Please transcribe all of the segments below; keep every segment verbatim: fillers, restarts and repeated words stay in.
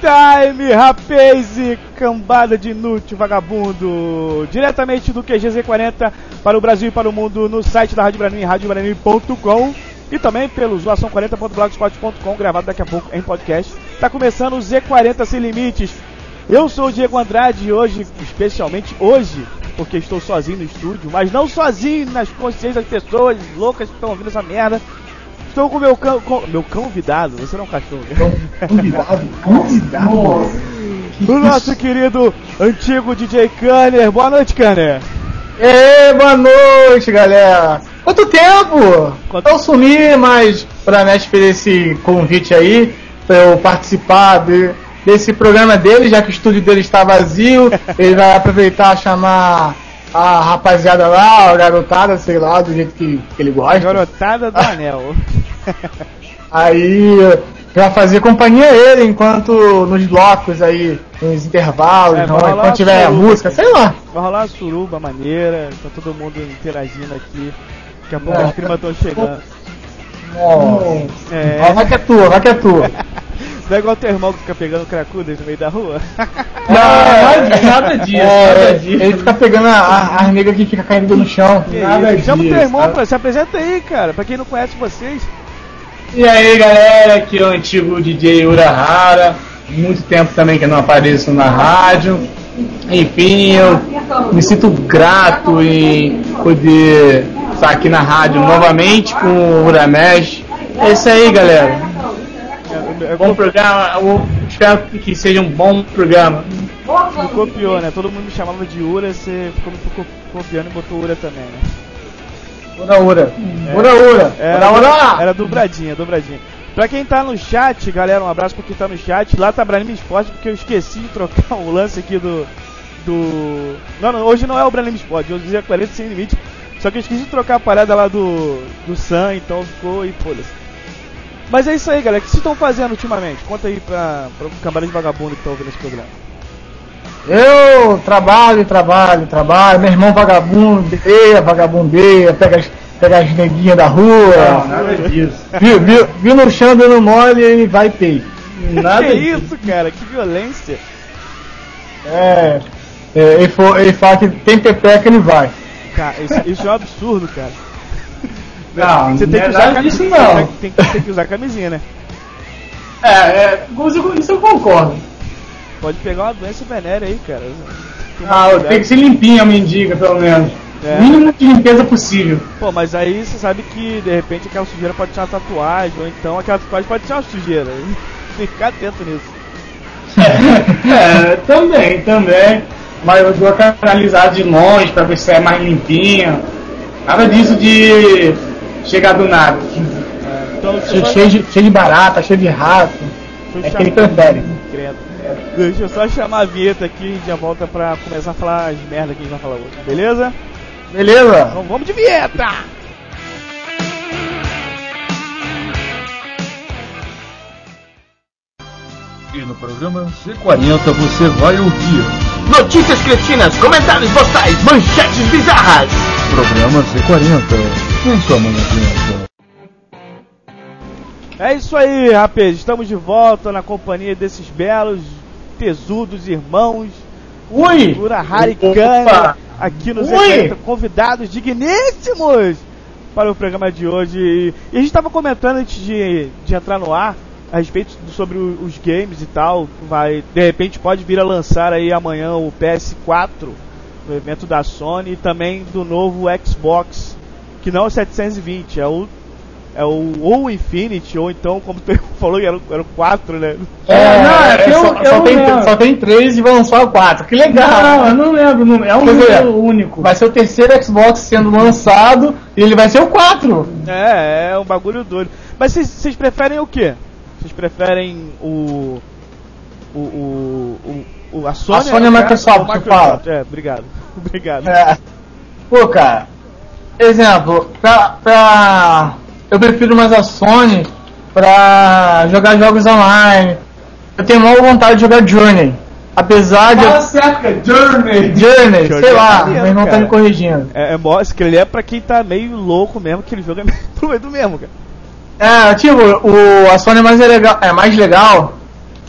Time, rapaz e cambada de inútil vagabundo, diretamente do Q G Z quarenta para o Brasil e para o mundo no site da Rádio Brasil, rádio brasil ponto com e também pelo zoação quarenta ponto blogspot ponto com, gravado daqui a pouco em podcast. Tá começando o Z quarenta Sem Limites. Eu sou o Diego Andrade e hoje, especialmente hoje, porque estou sozinho no estúdio, mas não sozinho nas consciências das pessoas loucas que estão ouvindo essa merda. Estou com meu cão, com, meu convidado, você não é um cachorro. Convidado? Convidado? O nosso querido antigo D J Kanner. Boa noite, Kanner. Ei, boa noite, galera. Quanto tempo? Quanto... Eu sumi, mas pra me por esse convite aí, pra eu participar de, desse programa dele, já que o estúdio dele está vazio, ele vai aproveitar e chamar a rapaziada lá, a garotada, sei lá, do jeito que, que ele gosta. Garotada do anel. Aí, pra fazer companhia a ele enquanto nos blocos aí, nos intervalos, é, então, enquanto tiver a música, aqui. Sei lá. Vai rolar uma suruba maneira, tá todo mundo interagindo aqui. Daqui a pouco é. As primas estão chegando. Nossa. É. Vai que é tua, vai que é tua. Não é igual teu irmão que fica pegando cracudas no meio da rua? Não, é, nada disso, é, nada disso. Ele fica pegando as negas que fica caindo no chão. Que nada disso. Chama o teu irmão, pra, se apresenta aí, cara, pra quem não conhece vocês. E aí, galera, aqui é o antigo D J Urahara. Muito tempo também que eu não apareço na rádio. Enfim, eu me sinto grato em poder estar aqui na rádio novamente com o Uramesh. É isso aí, galera. Bom programa, eu espero que seja um bom programa. Me copiou, né? Todo mundo me chamava de Ura, você ficou me copiando e botou Ura também, né? Ura Ura, é, Ura Ura, era, Ura Ura. Era dobradinha, dobradinha. Pra quem tá no chat, galera, um abraço pra quem tá no chat. Lá tá Branime Esporte, porque eu esqueci de trocar o lance aqui do... do... Não, não, hoje não é o Branime Esporte, hoje é quarenta Sem Limite. Só que eu esqueci de trocar a parada lá do... do Sam, então ficou e foda-se. Mas é isso aí, galera. O que vocês estão fazendo ultimamente? Conta aí pra, pra cambada de vagabundo que tá ouvindo esse programa. Eu trabalho, trabalho, trabalho. Meu irmão vagabundeia, vagabundeia, pega as, pega as neguinhas da rua. Não, nada disso. Viu, viu, viu no chão dando mole e vai pei. Nada que disso. Isso, cara? Que violência. É, é ele, for, ele fala que tem pepeca, ele vai. Cara, isso, isso é um absurdo, cara. Não, você tem que usar camisinha, isso não. Tem, tem, tem que usar camisinha, né? É, é, isso eu concordo. Pode pegar uma doença venérea aí, cara. Ah, tem que ser limpinha a mendiga, pelo menos. É. Mínimo de limpeza possível. Pô, mas aí você sabe que de repente aquela sujeira pode ser uma tatuagem, ou então aquela tatuagem pode ser uma sujeira. Tem que ficar atento nisso. É, também, também. Mas eu vou canalizar de longe pra ver se é mais limpinha. Nada disso de chegar do nada. É, então, cheio, cheio, de, cheio de barata, cheio de rato. É que ele prefere. Deixa eu só chamar a vinheta aqui e já volta pra começar a falar as merdas que a gente vai falar hoje, beleza? Beleza? Então vamos de vinheta! E no programa Z quarenta você vai ouvir notícias cretinas, comentários postais, manchetes bizarras. Programa Z quarenta, em sua manhã. É isso aí, rapaz, estamos de volta na companhia desses belos, tesudos irmãos. Ui! Urahara e Kanner, aqui no Z quarenta, convidados digníssimos para o programa de hoje. E a gente estava comentando antes de, de entrar no ar a respeito sobre os games e tal. Vai, de repente pode vir a lançar aí amanhã o P S quatro, no evento da Sony, e também do novo Xbox, que não é o setecentos e vinte, é o É o ou Infinity, ou então, como tu falou, era, era o quatro, né? É, não, é, é eu, só, eu só, tem, só tem três e vão lançar o quatro. Que legal! Não, eu não lembro, não, é um número único. Vai ser o terceiro Xbox sendo lançado e ele vai ser o quatro. É, é um bagulho doido. Mas vocês preferem o quê? Vocês preferem o. O. o, o a Sony? A Sony é a Microsoft, você fala. É, obrigado. Obrigado. É. Pô, cara, exemplo, pra. pra... eu prefiro mais a Sony pra jogar jogos online. Eu tenho maior vontade de jogar Journey. Apesar de. Fala certo, é Journey! Journey, Journey sei é lá, maneiro, meu irmão cara. tá me corrigindo. É, é mostra que ele é pra quem tá meio louco mesmo, que ele joga meio do mesmo, cara. É, tipo, o, a Sony é mais legal, é mais legal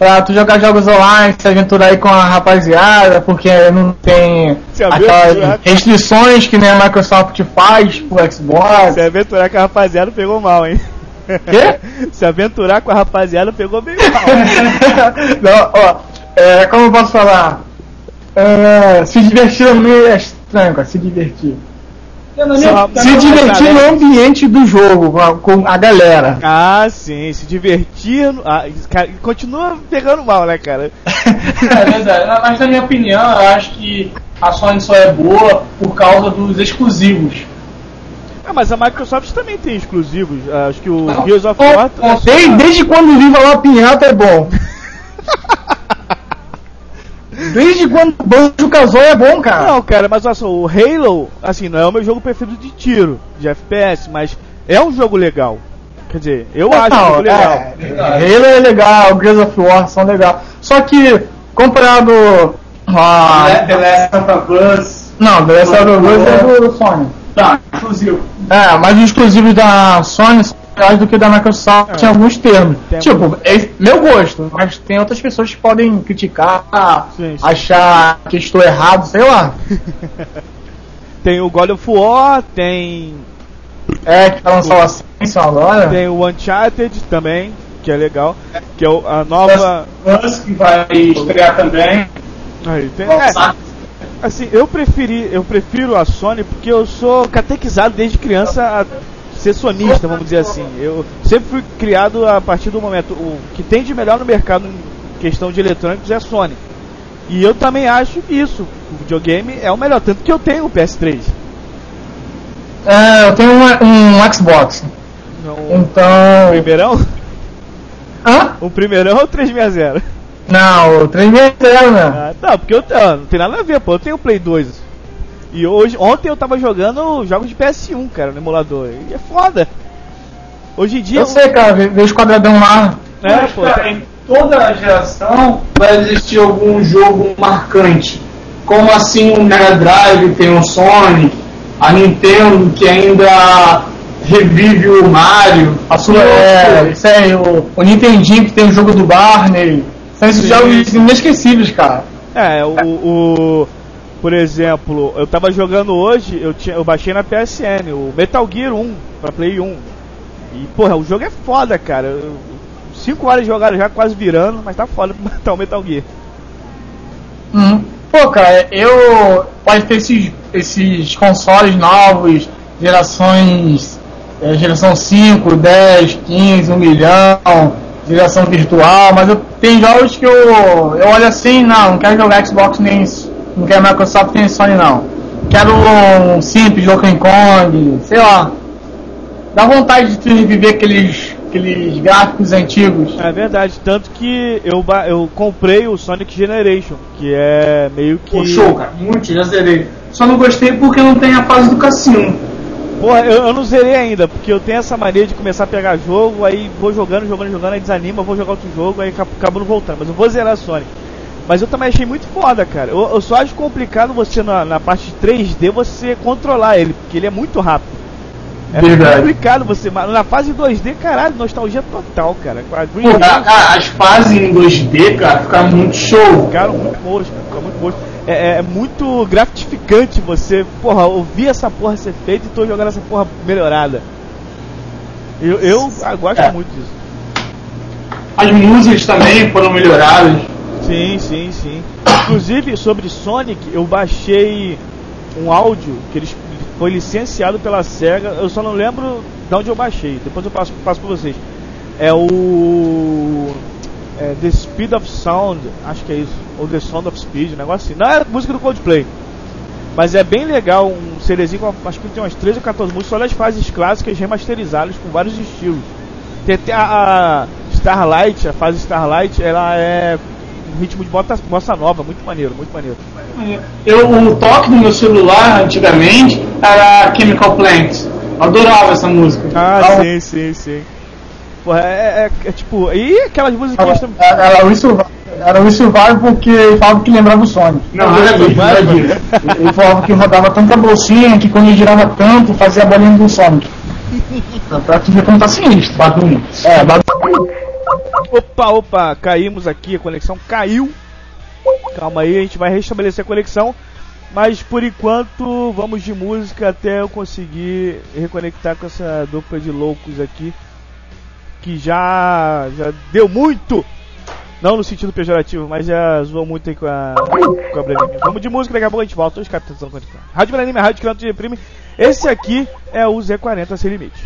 pra tu jogar jogos online, se aventurar aí com a rapaziada, porque não tem aquelas restrições que nem a Microsoft faz pro Xbox. Se aventurar com a rapaziada pegou mal, hein? Quê? Se aventurar com a rapaziada pegou bem mal. Não, ó, é, como eu posso falar? É, se divertir é meio estranho, cara, se divertir. Se, se divertir no ambiente do jogo, com a galera. Ah, sim, se divertir. Ah, cara, continua pegando mal, né, cara? É verdade, mas na minha opinião, eu acho que a Sony só é boa por causa dos exclusivos. Ah, mas a Microsoft também tem exclusivos. Acho que o Gears of War. Desde, desde quando o Viva La Pinhata é bom. Desde quando o Banjo Kazooie é bom, cara. Não, cara, mas olha só, o Halo, assim, não é o meu jogo preferido de tiro, de F P S, mas é um jogo legal. Quer dizer, eu não, acho um jogo legal. É, Halo é legal, Gears of War são legal. Só que, comparado a... The Last of Us... Não, The Last of Us é do Sony. Tá, exclusivo. É, mas os exclusivos da Sony são melhores do que da Microsoft é. em alguns termos. Tem tipo, algum... é meu gosto, mas tem outras pessoas que podem criticar, sim, sim. achar que estou errado, sei lá. Tem o God of War, tem... É, que vai lançar o Ascension agora. Tem o Uncharted também, que é legal, que é o, a nova... Us, que vai estrear também. Aí, tem... é, assim, eu preferi, eu prefiro a Sony porque eu sou catequizado desde criança a ser sonista, vamos dizer assim. Eu sempre fui criado a partir do momento, o que tem de melhor no mercado em questão de eletrônicos é a Sony. E eu também acho isso, o videogame é o melhor, tanto que eu tenho o P S três. É, eu tenho um, um Xbox. Não, então... O primeirão? Hã? O primeirão ou o trezentos e sessenta? Não, o trezentos e sessenta, né? Ah, não, porque eu, ah, não tem nada a ver, pô, eu tenho o Play dois. E hoje, ontem eu tava jogando jogos de P S um, cara, no emulador. E é foda. Hoje em dia... Eu sei, cara, vejo os quadradão lá. É, Mas, pô, cara, em toda a geração vai existir algum jogo marcante. Como assim o Mega Drive tem o Sonic, a Nintendo que ainda revive o Mario. A sua, é, isso aí, o, o Nintendinho que tem o jogo do Barney. São esses jogos inesquecíveis, cara. É, o, o... Por exemplo, eu tava jogando hoje, eu, tinha, eu baixei na P S N, o Metal Gear um, pra Play um. E, porra, o jogo é foda, cara. cinco horas de jogada já quase virando, mas tá foda pra matar o Metal Gear. Uhum. Pô, cara, eu... Pode ter esses, esses consoles novos, gerações... É, geração cinco, dez, quinze, um milhão, geração virtual, mas eu tenho jogos que eu, eu olho assim, não, não quero jogar Xbox nem isso. Não quero Microsoft nem Sony, não. Quero um simples Donkey Kong, sei lá. Dá vontade de reviver aqueles, aqueles gráficos antigos. É verdade, tanto que eu, eu comprei o Sonic Generation, que é meio que... Pô, show, cara, muito, já zerei. Só não gostei porque não tem a fase do cassino. Porra, eu, eu não zerei ainda, porque eu tenho essa mania de começar a pegar jogo, aí vou jogando, jogando, jogando, aí desanima, vou jogar outro jogo, aí acabo, acabo não voltando. Mas eu vou zerar a Sonic. Mas eu também achei muito foda, cara. Eu, eu só acho complicado você, na, na parte de três D, você controlar ele, porque ele é muito rápido. É Verdade. complicado você... Na fase dois D, caralho, nostalgia total, cara. Com a Green Pô, cara, as fases em dois D, cara, ficaram muito show. Ficaram muito boas, cara. Ficaram muito boas. É, é, é muito gratificante você, porra, ouvir essa porra ser feita e tô jogando essa porra melhorada. Eu, eu gosto é. muito disso. As músicas também foram melhoradas. Sim, sim, sim. Inclusive, sobre Sonic, eu baixei um áudio que eles foi licenciado pela SEGA. Eu só não lembro de onde eu baixei. Depois eu passo, passo pra vocês. É o... É The Speed of Sound, acho que é isso. Ou The Sound of Speed, um negócio assim. Não é música do Coldplay. Mas é bem legal, um CDzinho com, acho que tem umas treze ou quatorze músicas, só das fases clássicas remasterizadas com vários estilos. Tem até a, a Starlight, a fase Starlight, ela é um ritmo de bossa, bossa nova, muito maneiro, muito maneiro. Eu, o toque do meu celular, antigamente, era Chemical Plant. Eu adorava essa música. Ah, então, sim, sim, sim. Porra, é, é, é tipo... E aquelas musiquinhas também... Era o Survival, era o Survival porque ele falava que lembrava o Sonic. Não, não é isso, não é isso. Ele falava que rodava tanta bolsinha que quando ele girava tanto, fazia a bolinha do Sonic. Pra tu ver como tá sinistro. Badum. É, badum. Opa, opa, caímos aqui, a conexão caiu. Calma aí, a gente vai restabelecer a conexão. Mas por enquanto, vamos de música até eu conseguir reconectar com essa dupla de loucos aqui. Que já, já deu muito. Não no sentido pejorativo, mas já zoou muito aí com a, com a Branime. Vamos de música, daqui a pouco a gente volta. Os caras estão conectados. Rádio Branime, Rádio que não te reprime. Esse aqui é o Z quarenta Sem Limites.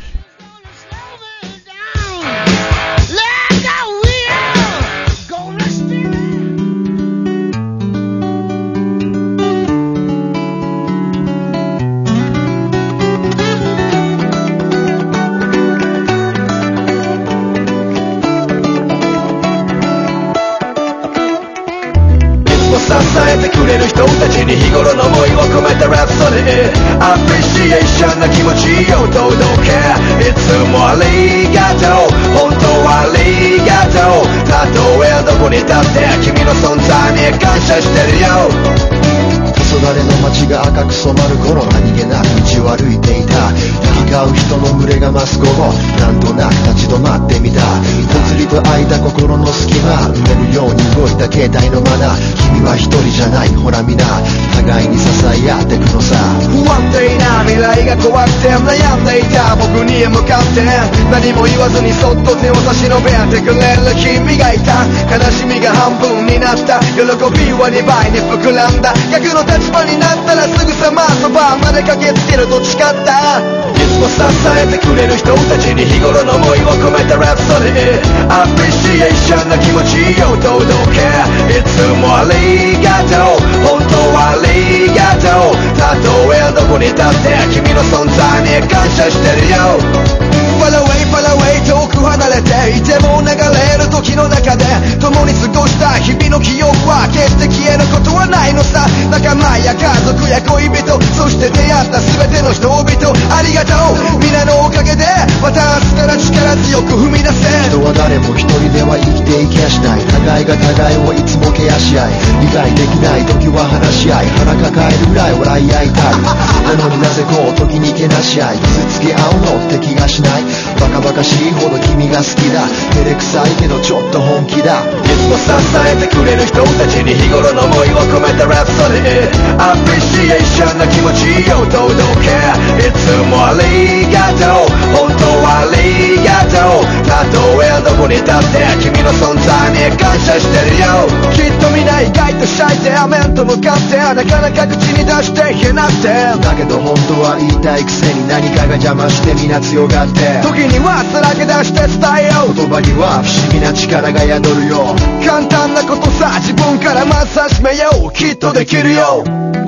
支えてくれる人たちに日頃の思いを込めたラプソディアプリシエーションな気持ちを届けいつもありがとう本当はありがとうたとえどこに立って君の存在に感謝してるよ黄昏の街が赤く染まる頃何気なく道を歩いていた行き交う人の群れが増す午後なんとなく立ち止まってみたぽつりと空いた心の隙間埋めるように動いた携帯のマナー君は一人じゃないほら皆互いに支え合ってくのさ不安定な未来が怖くて悩んでいた僕に向かって何も言わずにそっと手を差し伸べてくれる君がいた悲しみが半分になった喜びはにばいに膨らんだ逆の立場になったらすぐさまそばまで駆けつけると誓ったいつも支えてくれる人たちに日頃の思いを込めたラプソディアプリシエーションな気持ちを届けいつもありがとう本当はありがとうたとえどこに立って君の存在に感謝してるよ Far away, far away 遠く離れていても流れる時の中で共に過ごした日々の記憶は決して消えることはないのさ仲間や家族や恋人そして出会った全ての人々ありがとう皆のおかげでまた明日から力強く踏み出せ人は誰も一人では生きていけやしない互いが互いをいつもケアし合い理解できない時は話し合い腹抱えるぐらい笑い合いたいなのになぜこう時にけなし合い傷つけ合うのって気がしないバカバカしいほど君が好きだ照れくさいけどちょっと本気だいつも支えてくれる人たちに日頃の思いを込めたラプソディアプリシエーションな気持ちを届けいつもありがとう本当はありがとうたとえどこに立って君の存在に感謝してるよきっと皆意外とシャイで面と向かってなかなか口に出して言えなくてだけど本当は言いたいくせに何かが邪魔して皆強がって時にはさらけ出して伝えよう言葉には不思議な力が宿るよ簡単なことさ自分からまず始めようきっとできるよ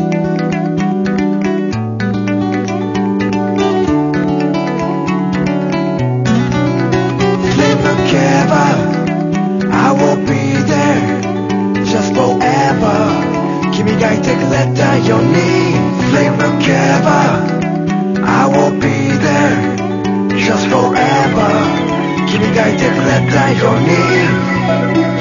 I will be there just forever 君がいてくれたように Flame will cover I will be there just forever 君がいてくれたように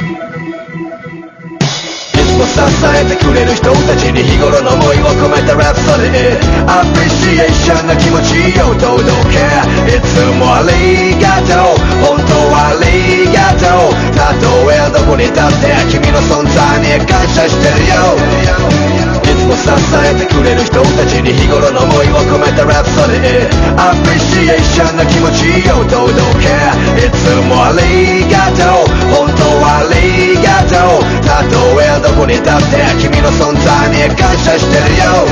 支えてくれる人たちに日頃の思いを込めたラプソディアプリシエーションな気持ちを届けいつもありがとう本当はありがとうたとえどこに立って君の存在に感謝してるよいつも支えてくれる人たちに日頃の思いを込めたラプソディアプリシエーションな気持ちを届けいつもありがとう本当はありがとうたとえどこに立って君の存在に感謝してるよ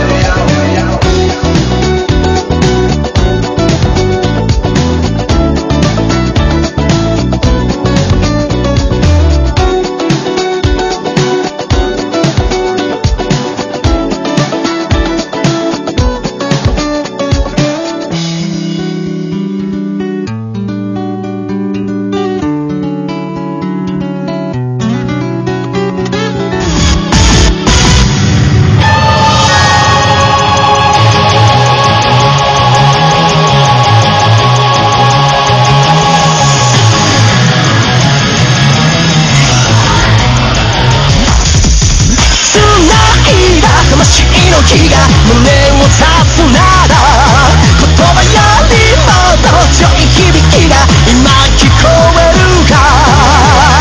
気が胸を刺すなら言葉よりもっと強い響きが今聞こえるか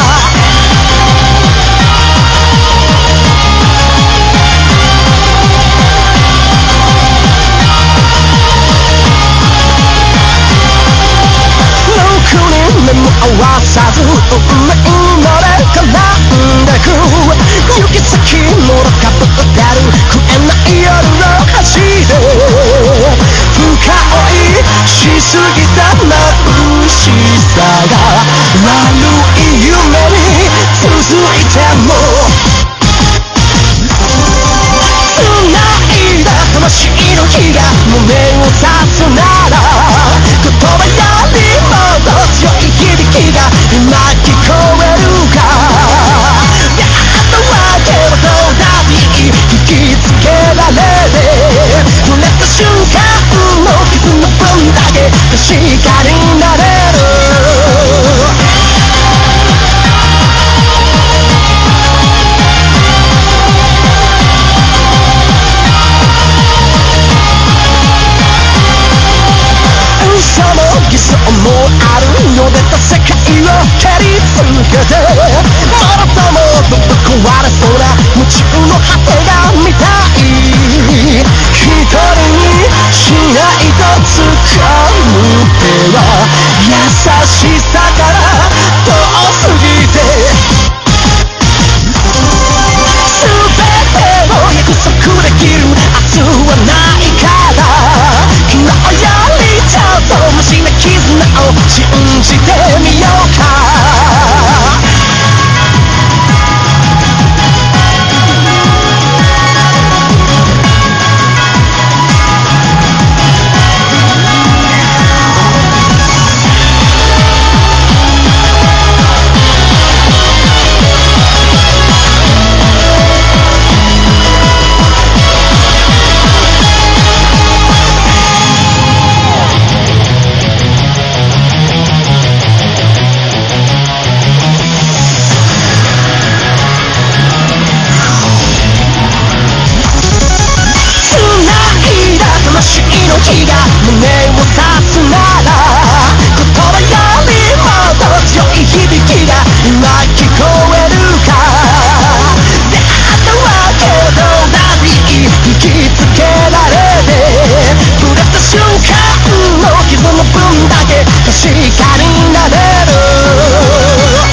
もろともとぶっ壊れそうな夢中の果てが見たい一人にしないと掴む手は優しさから遠すぎて全てを約束できる明日はないから昨日よりちょっとマシな絆を信じてみようか魂の火が胸を刺すなら言葉よりもっと強い響きが今聞こえるか出会ったわけど何引きつけられて触れた瞬間の傷の分だけ確かになれる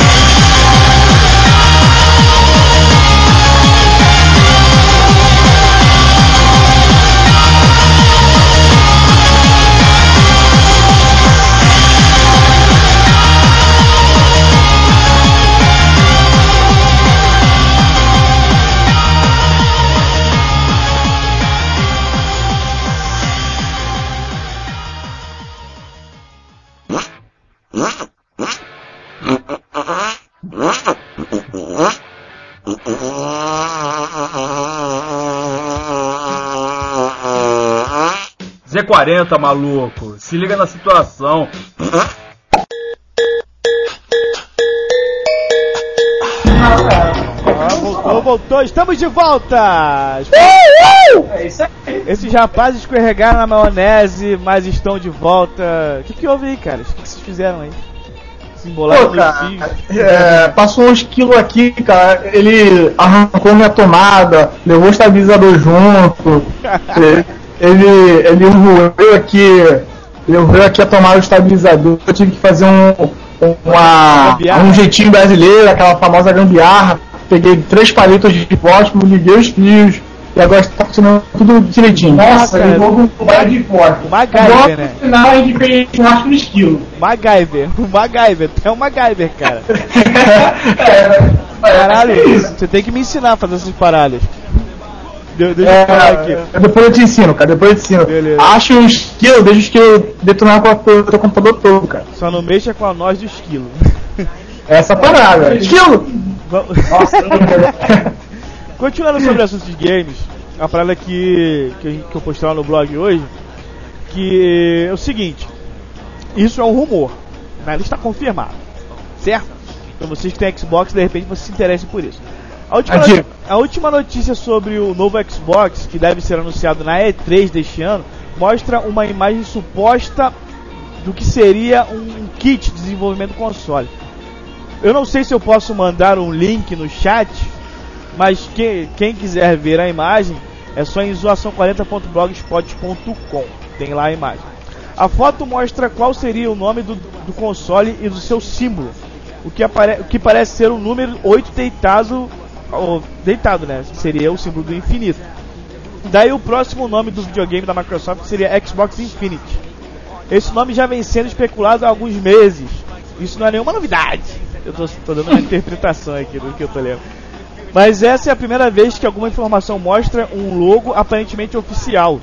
Z quarenta, maluco, se liga na situação. Ah, voltou, voltou, estamos de volta! É isso aí. Esses rapazes escorregaram na maionese, mas estão de volta. O que, que houve aí, cara? O que, que vocês fizeram aí? Se embolaram Pô, nos cara, fios? é, passou uns quilos aqui, cara. Ele arrancou minha tomada, levou o estabilizador junto. ele, ele roeu aqui, ele roeu aqui a tomada do estabilizador. Eu tive que fazer um, uma, um jeitinho brasileiro, aquela famosa gambiarra. Peguei três palitos de fósforo, liguei os fios. E agora está funcionando tudo direitinho. Nossa, eu vou com o bairro de fósforo. MacGyver, né? No final a gente fez churrasco no esquilo. MacGyver, o MacGyver, tu é o MacGyver, cara. é, Caralho, é isso. você tem que me ensinar a fazer essas paradas. Deu, deixa É, eu falar aqui. depois eu te ensino, cara, depois eu te ensino. Beleza. Acha um esquilo, deixa o esquilo detonar com o teu computador todo, cara. Só não mexa com a noz do esquilo. Essa parada. Esquilo! Nossa, Continuando sobre o assunto de games, a parada que, que, que eu postei lá no blog hoje, que é o seguinte, isso é um rumor, nada está confirmado, certo? Então vocês que têm Xbox, de repente vocês se interessem por isso. A última, Aqui. a última notícia sobre o novo Xbox, que deve ser anunciado na E três deste ano, mostra uma imagem suposta do que seria um kit de desenvolvimento do console. Eu não sei se eu posso mandar um link no chat, mas que, quem quiser ver a imagem é só em zoação quarenta ponto blogspot ponto com, tem lá a imagem. A foto mostra qual seria o nome do, do console e do seu símbolo, o que, apare, o que parece ser o número oito deitado, ou, deitado, né? Seria o símbolo do infinito. Daí o próximo nome do videogame da Microsoft seria Xbox Infinity. Esse nome já vem sendo especulado há alguns meses. Isso não é nenhuma novidade. Eu tô, tô dando uma interpretação aqui do que eu tô lendo. Mas essa é a primeira vez que alguma informação mostra um logo aparentemente oficial.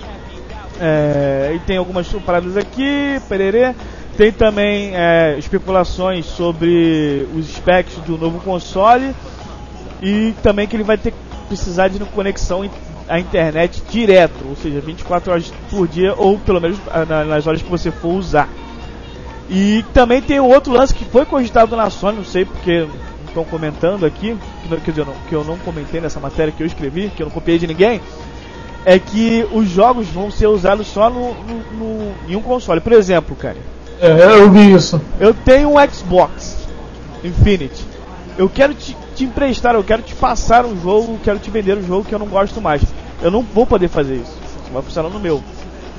É, e tem algumas paradas aqui, pererê. Tem também é, especulações sobre os specs do novo console. E também que ele vai ter que precisar de conexão à internet direto, ou seja, vinte e quatro horas por dia, ou pelo menos nas horas que você for usar. E também tem um outro lance que foi cogitado na Sony, não sei porque estão comentando aqui, que, não, quer dizer, não, que eu não comentei nessa matéria que eu escrevi, que eu não copiei de ninguém, é que os jogos vão ser usados só no, no, no, em um console. Por exemplo, cara, É, eu vi isso. eu tenho um Xbox Infinity eu quero te, te emprestar, eu quero te passar um jogo, eu quero te vender um jogo que eu não gosto mais. Eu não vou poder fazer isso. Isso vai funcionar no meu.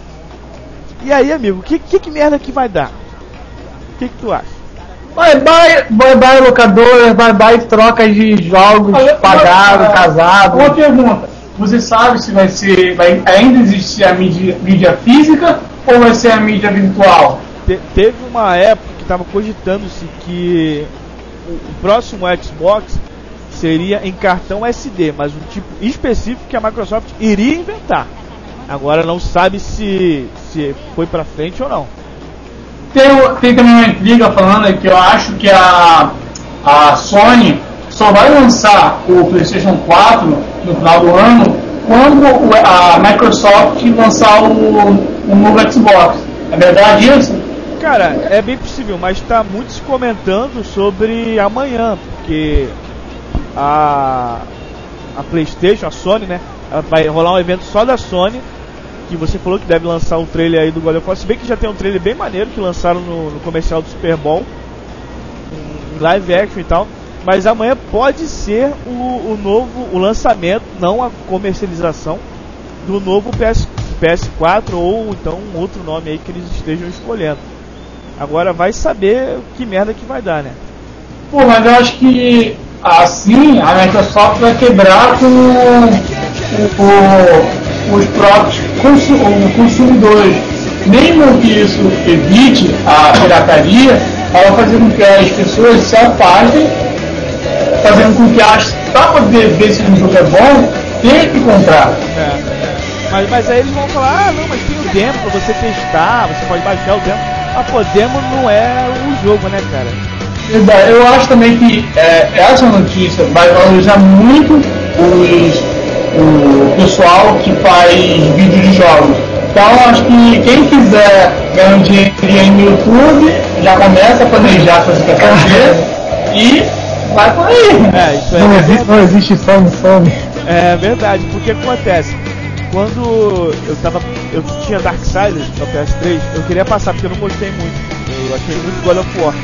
E aí, amigo, que, que, que merda que vai dar? O que, que tu acha? Bye bye, bye bye locadora, bye bye trocas de jogos pagados, casados. Uma pergunta. Você sabe se vai ser, vai ainda existir a mídia, mídia física ou vai ser a mídia virtual? Te, teve uma época que estava cogitando-se que o, o próximo Xbox seria em cartão S D, mas um tipo específico que a Microsoft iria inventar. Agora não sabe se, se foi pra frente ou não. Tem, tem também uma intriga falando que eu acho que a, a Sony só vai lançar o PlayStation quatro no final do ano quando a Microsoft lançar o, o novo Xbox. É verdade isso? Cara, é bem possível, mas está muito se comentando sobre amanhã, porque a, a PlayStation, a Sony, né, vai rolar um evento só da Sony, que você falou que deve lançar um trailer aí do God of War, se bem que já tem um trailer bem maneiro que lançaram no, no comercial do Super Bowl, em live action e tal. Mas amanhã pode ser o, o novo, o lançamento, não a comercialização do novo P S, P S quatro ou então um outro nome aí que eles estejam escolhendo. Agora vai saber que merda que vai dar, né? Pô, mas eu acho que assim a Microsoft vai quebrar com o, o, os próprios consu, consumidores. Mesmo que isso evite a pirataria, ela vai fazer com que as pessoas se afastem, fazendo com que elas, para poder ver se o jogo é bom, tenha que comprar. É. Mas, mas aí eles vão falar, ah não, mas tem o demo pra você testar, você pode baixar o demo. Ah, pô, demo não é o jogo, né, cara? Eu acho também que é, essa notícia vai valorizar muito os, o pessoal que faz vídeo de jogos. Então acho que quem quiser ganhar um dinheiro no YouTube já começa a planejar suas fazer e vai por aí. É, isso é não, verdade. existe, não existe fome, fome. É verdade, porque acontece. Quando eu tava. Eu tinha Darksiders no P S três, eu queria passar porque eu não gostei muito. Eu achei muito God of War.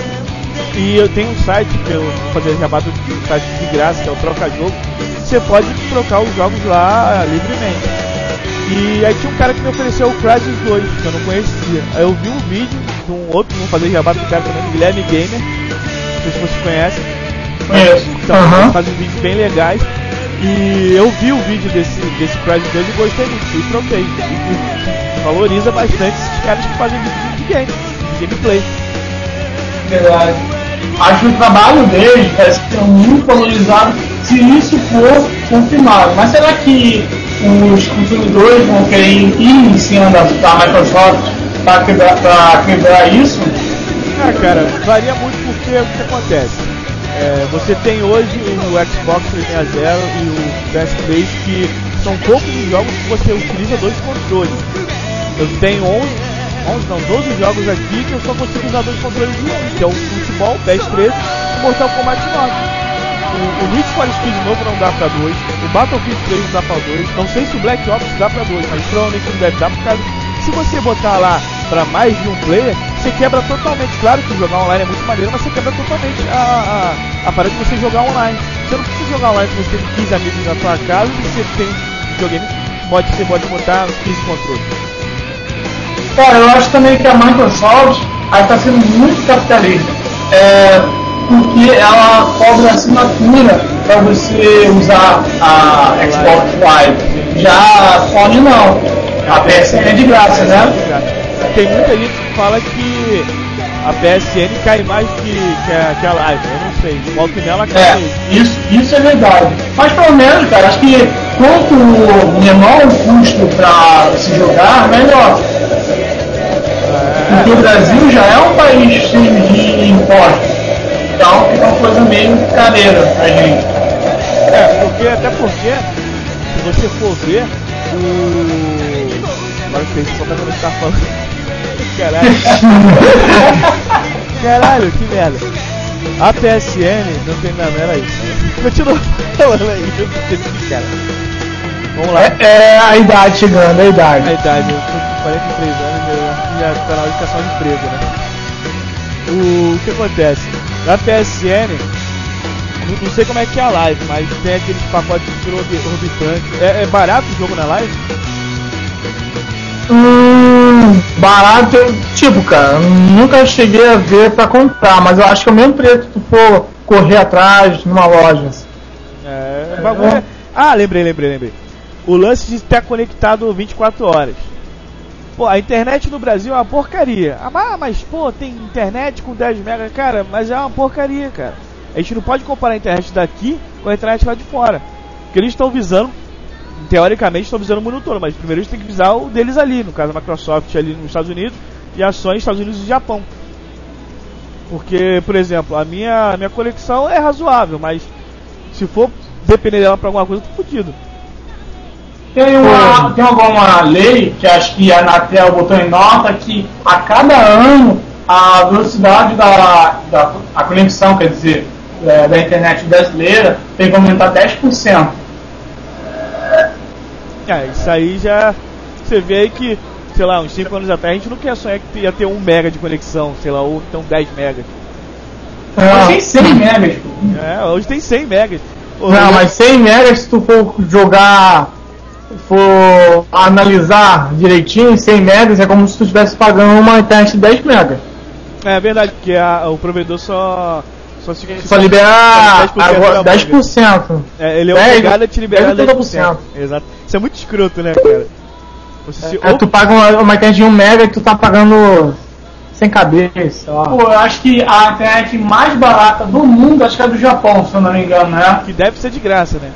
E eu tenho um site que eu vou fazer jabá do site de graça, que é o Troca Jogo. Você pode trocar os jogos lá livremente. E aí tinha um cara que me ofereceu o Crysis dois, que eu não conhecia. Aí eu vi um vídeo de um outro, vou fazer jabá do cara também, Guilherme Gamer. Não sei se você conhece. Conheço. Então, Uhum. faz uns vídeos bem legais. E eu vi o vídeo desse, desse Crysis dois e gostei muito, e troquei. E, e valoriza bastante esses caras que fazem vídeo de game, de gameplay. Verdade. Acho que o trabalho deles vai ser muito valorizado se isso for confirmado. Mas será que os consumidores vão querer ir em cima da, da Microsoft para quebrar, pra quebrar isso? Ah, cara, varia muito porque o que acontece. É, você tem hoje o Xbox trezentos e o P S três, que são poucos os jogos que você utiliza dois controles. Eu tenho onze, onze não, doze jogos aqui que eu só consigo usar dois controles de um, que é o Futebol, P S três e Mortal Kombat nove. O, o Need for Speed novo não dá pra dois, o Battlefield três não dá pra dois, não sei se o Black Ops dá pra dois, mas provavelmente não deve dar por causa. Se você botar lá para mais de um player, você quebra totalmente. Claro que jogar online é muito maneiro, mas você quebra totalmente a, a, a parada de você jogar online. Você não precisa jogar online se você tem quinze amigos na sua casa e você tem um videogame, pode, você pode botar quinze controles. Cara, eu acho também que a Microsoft está sendo muito capitalista. É, porque ela cobra assinatura para você usar a Xbox Live. Já a Sony não. A P S N é de graça, né? Tem muita gente que fala que a P S N cai mais que, que, a, que a Live, eu não sei, volta nela cai. É, isso, isso é verdade. Mas pelo menos, cara, acho que quanto menor o custo para se jogar, melhor. Porque o Brasil já é um país cheio de impostos. Então fica uma coisa meio careira pra gente. É, porque, até porque, se você for ver, o... Agora eu sei só pra não estar falando. Caralho. Caralho, que merda. A P S N não tem nada, era isso. Continua falando aí, eu esqueci, cara. Vamos lá. É, é a idade chegando, é a idade. A idade, eu tô com quarenta e três anos, eu acho que já tá na hora de caçar um emprego, né? O que acontece? Na P S N, não sei como é que é a live, mas tem aqueles pacotes de tiro orbitante. É, é barato o jogo na live? Hum, barato, tipo, cara, nunca cheguei a ver pra comprar, mas eu acho que é o mesmo preço que tu for correr atrás numa loja. É, bagulho é... Ah, lembrei, lembrei, lembrei. O lance de estar conectado vinte e quatro horas. Pô, a internet no Brasil é uma porcaria. Ah, mas, mas pô, tem internet com dez megas, cara, mas é uma porcaria, cara. A gente não pode comparar a internet daqui com a internet lá de fora. Porque eles estão visando, teoricamente estão visando o mundo todo, mas primeiro eles têm que visar o deles ali, no caso a Microsoft ali nos Estados Unidos e a Sony nos Estados Unidos e Japão. Porque, por exemplo, a minha, a minha conexão é razoável, mas se for depender dela pra alguma coisa, eu tô fodido. Tem, uma, tem alguma lei que acho que a Anatel botou em nota que a cada ano a velocidade da, da a conexão, quer dizer, é, da internet brasileira tem que aumentar dez por cento. É, isso aí já. Você vê aí que, sei lá, uns cinco anos atrás a gente não quer sonhar que ia ter um mega de conexão, sei lá, ou então dez megas. Hoje tem cem megas, pô. É, hoje tem cem megas. Pô, não, eu... mas cem megas, se tu for jogar, for analisar direitinho, cem megas é como se tu estivesse pagando uma internet de dez megas. É verdade, porque a, o provedor só só, se, só libera dez por cento. É, ele é obrigado a te liberar dez por cento. Exato. Isso é muito escroto, né, cara? Você é, se... é, tu paga uma, uma internet de um mega e tu tá pagando sem cabeça. Ó. Pô, eu acho que a internet mais barata do mundo, acho que é do Japão, se eu não me engano, né? Que deve ser de graça, né?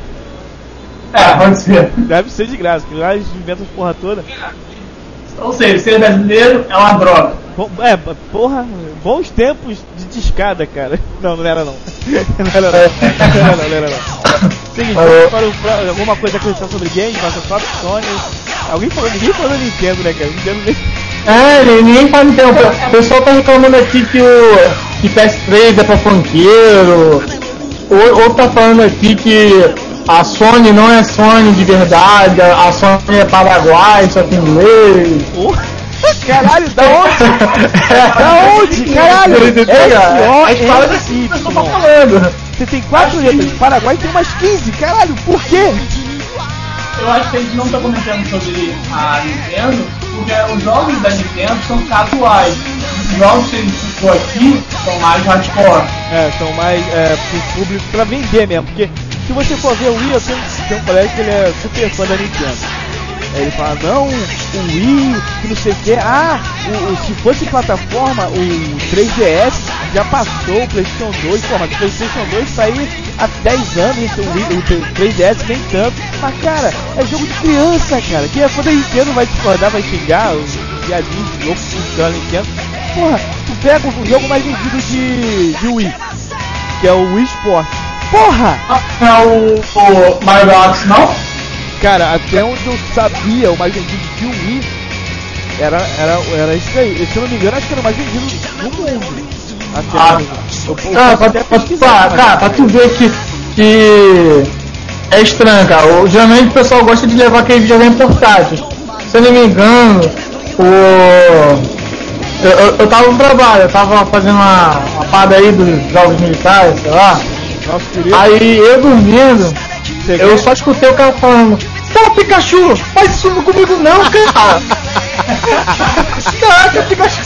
É, pode ser. Deve ser de graça, porque lá eles inventam as porra toda. Ou seja, ser brasileiro é uma droga. Bom, é, porra, bons tempos de discada, cara. Não, não era não. Não era não. Não era não, não era não. Seguinte, para o, para alguma coisa a acrescentar sobre games, Microsoft, Sony. Alguém falou, ninguém falou da Nintendo, né, cara? Nintendo nem... É, ninguém fala Nintendo. O pessoal tá reclamando aqui que o que P S três é pra funkeiro. Ou, ou tá falando aqui que a Sony não é Sony de verdade, a Sony é Paraguai, só tem inglês. Oh, caralho, da onde? Da onde? Caralho! É S O S que eu tô falando. Você tem quatro letras, Paraguai tem umas quinze, caralho, por quê? Eu acho que a gente não tá comentando sobre a Nintendo, porque os jogos da Nintendo são casuais. Os jogos que a gente citou aqui são mais hardcore. É, são mais é, pro público, pra vender mesmo, porque se você for ver o Wii, eu tenho, tenho um colega que ele é super fã da Nintendo. Aí ele fala, não, o Wii, que não sei o que, ah, o, o, se fosse plataforma, o três D S já passou, o PlayStation dois, porra, o PlayStation dois tá aí há dez anos, então o, Wii, o três D S nem tanto. Mas cara, é jogo de criança, cara, quem é fã da Nintendo vai discordar, vai xingar, o viadinho de jogo funciona da Nintendo. Porra, tu pega o jogo mais vendido de, de Wii, que é o Wii Sport. Porra! Não é o, o Mario Galaxy, não? Cara, até onde eu sabia, o mais vendido de Wii era, era, era isso aí. Se eu não me engano, acho que era o mais vendido do mundo. Até ah, eu, eu, cara, pra, pra, cara, pra tu ver que, que é estranho, cara. O, geralmente o pessoal gosta de levar aquele videogame portátil. Se eu não me engano, o... Eu, eu, eu tava no trabalho, eu tava fazendo uma, uma parada aí dos jogos militares, sei lá. Nossa, aí eu dormindo, Você eu quer? só escutei o cara falando, cara, Pikachu, faz isso comigo não, cara. Caraca, Pikachu.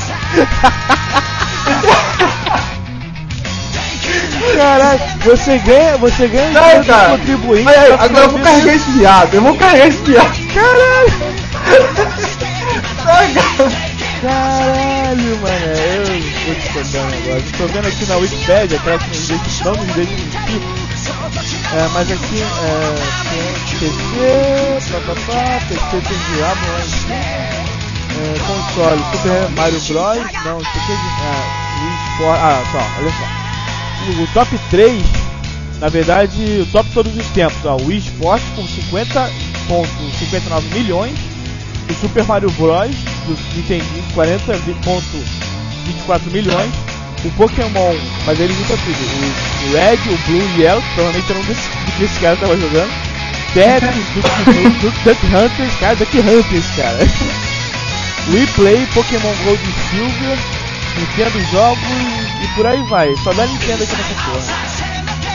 Caralho, você ganha, você ganha não, cara. Contribuinte. Aí, aí, agora eu vou carregar esse viado, eu vou carregar esse viado. Caralho. Ai, cara. Caralho, mano, eu vou te contar um negócio. Estou vendo aqui na Wikipedia, aquela que nos deixa, não nos deixa mentir. É, mas aqui é, tem P C, papapá, P C tem diabo lá em cima. É, console, Super Mario Bros. Não, isso aqui é de. Ah, Wii Sport. Ah, só, olha só. O top três, na verdade, o top todos os tempos. Ó, o Wii Sport com cinquenta vírgula cinquenta e nove milhões. O Super Mario Bros. Do Nintendinho, quarenta vírgula vinte e quatro milhões. O Pokémon, mas ele junta tudo. O, o Red, o Blue e o Yellow, que provavelmente era um desse, que esse cara tava jogando. Tetris, Duck, Duck Hunters, cara, Duck Hunters, cara. Wii Play, Pokémon Gold e Silver, Nintendo Jogos e por aí vai. Só dá Nintendo aqui nessa porra.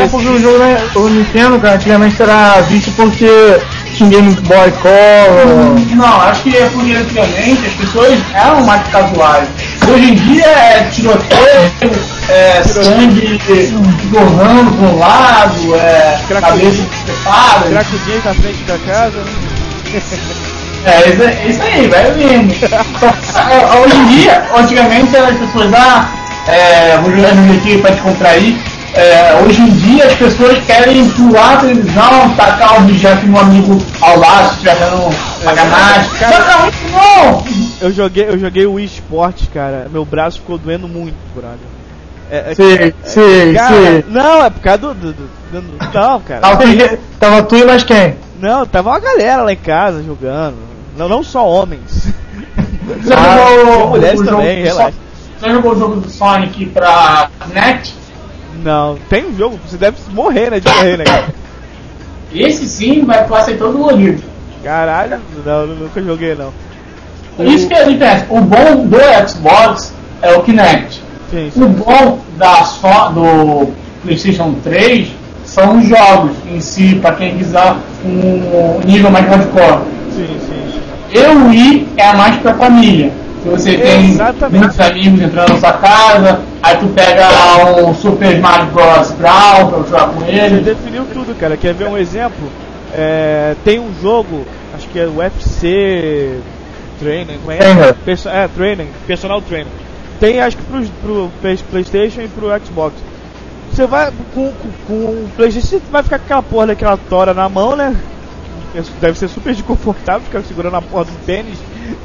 É porque o jogo, né, o Nintendo, cara, antigamente era visto porque tinha Game Boy Color. Não, acho que é porque antigamente as pessoas eram mais casuais. Hoje em dia é tiroteio, é sangue jorrando para um lado, é cabeça preparada. Cracudinho na frente da casa. É, isso, é, isso aí, vai mesmo. Hoje em dia, antigamente as pessoas ah, é, vou jogar no aqui para descontrair. É, hoje em dia as pessoas querem pular a televisão, tacar o objeto no amigo ao lado, se estiver dando sacanagem. Cara, não! Eu joguei, eu joguei o Wii Sports, cara. Meu braço ficou doendo muito, brother. É, é, sim, é, sim, cara, sim. Não, é por causa do. do, do, do não, cara. Tava, tava tu e mais quem? Não, tava uma galera lá em casa jogando. Não, não só homens. Você ah, jogou mulheres o também, relaxa. Você jogou o jogo do Sonic pra Kinect? Não, tem um jogo, você deve morrer, né? De morrer, né, cara? Esse sim vai passar todo dolorido. Caralho, não, nunca joguei não. Isso que é a diferença. O bom do Xbox é o Kinect. Sim, sim. O bom da so, do PlayStation três são os jogos em si, para quem quiser um nível mais hardcore. Sim, sim, sim. E o Wii é mais pra família. Se você tem Exatamente. muitos amigos entrando na sua casa, aí tu pega um Super Mario Bros. Brown pra jogar com Você ele. definiu tudo, cara. Quer ver um exemplo? É, tem um jogo, acho que é o U F C Training, como é? Trainer. Perso é, Training, Personal Trainer. Tem acho que pro, pro PlayStation e pro Xbox. Você vai com, com, com o PlayStation, você vai ficar com aquela porra daquela tora na mão, né? Deve ser super desconfortável ficar segurando a porra do tênis.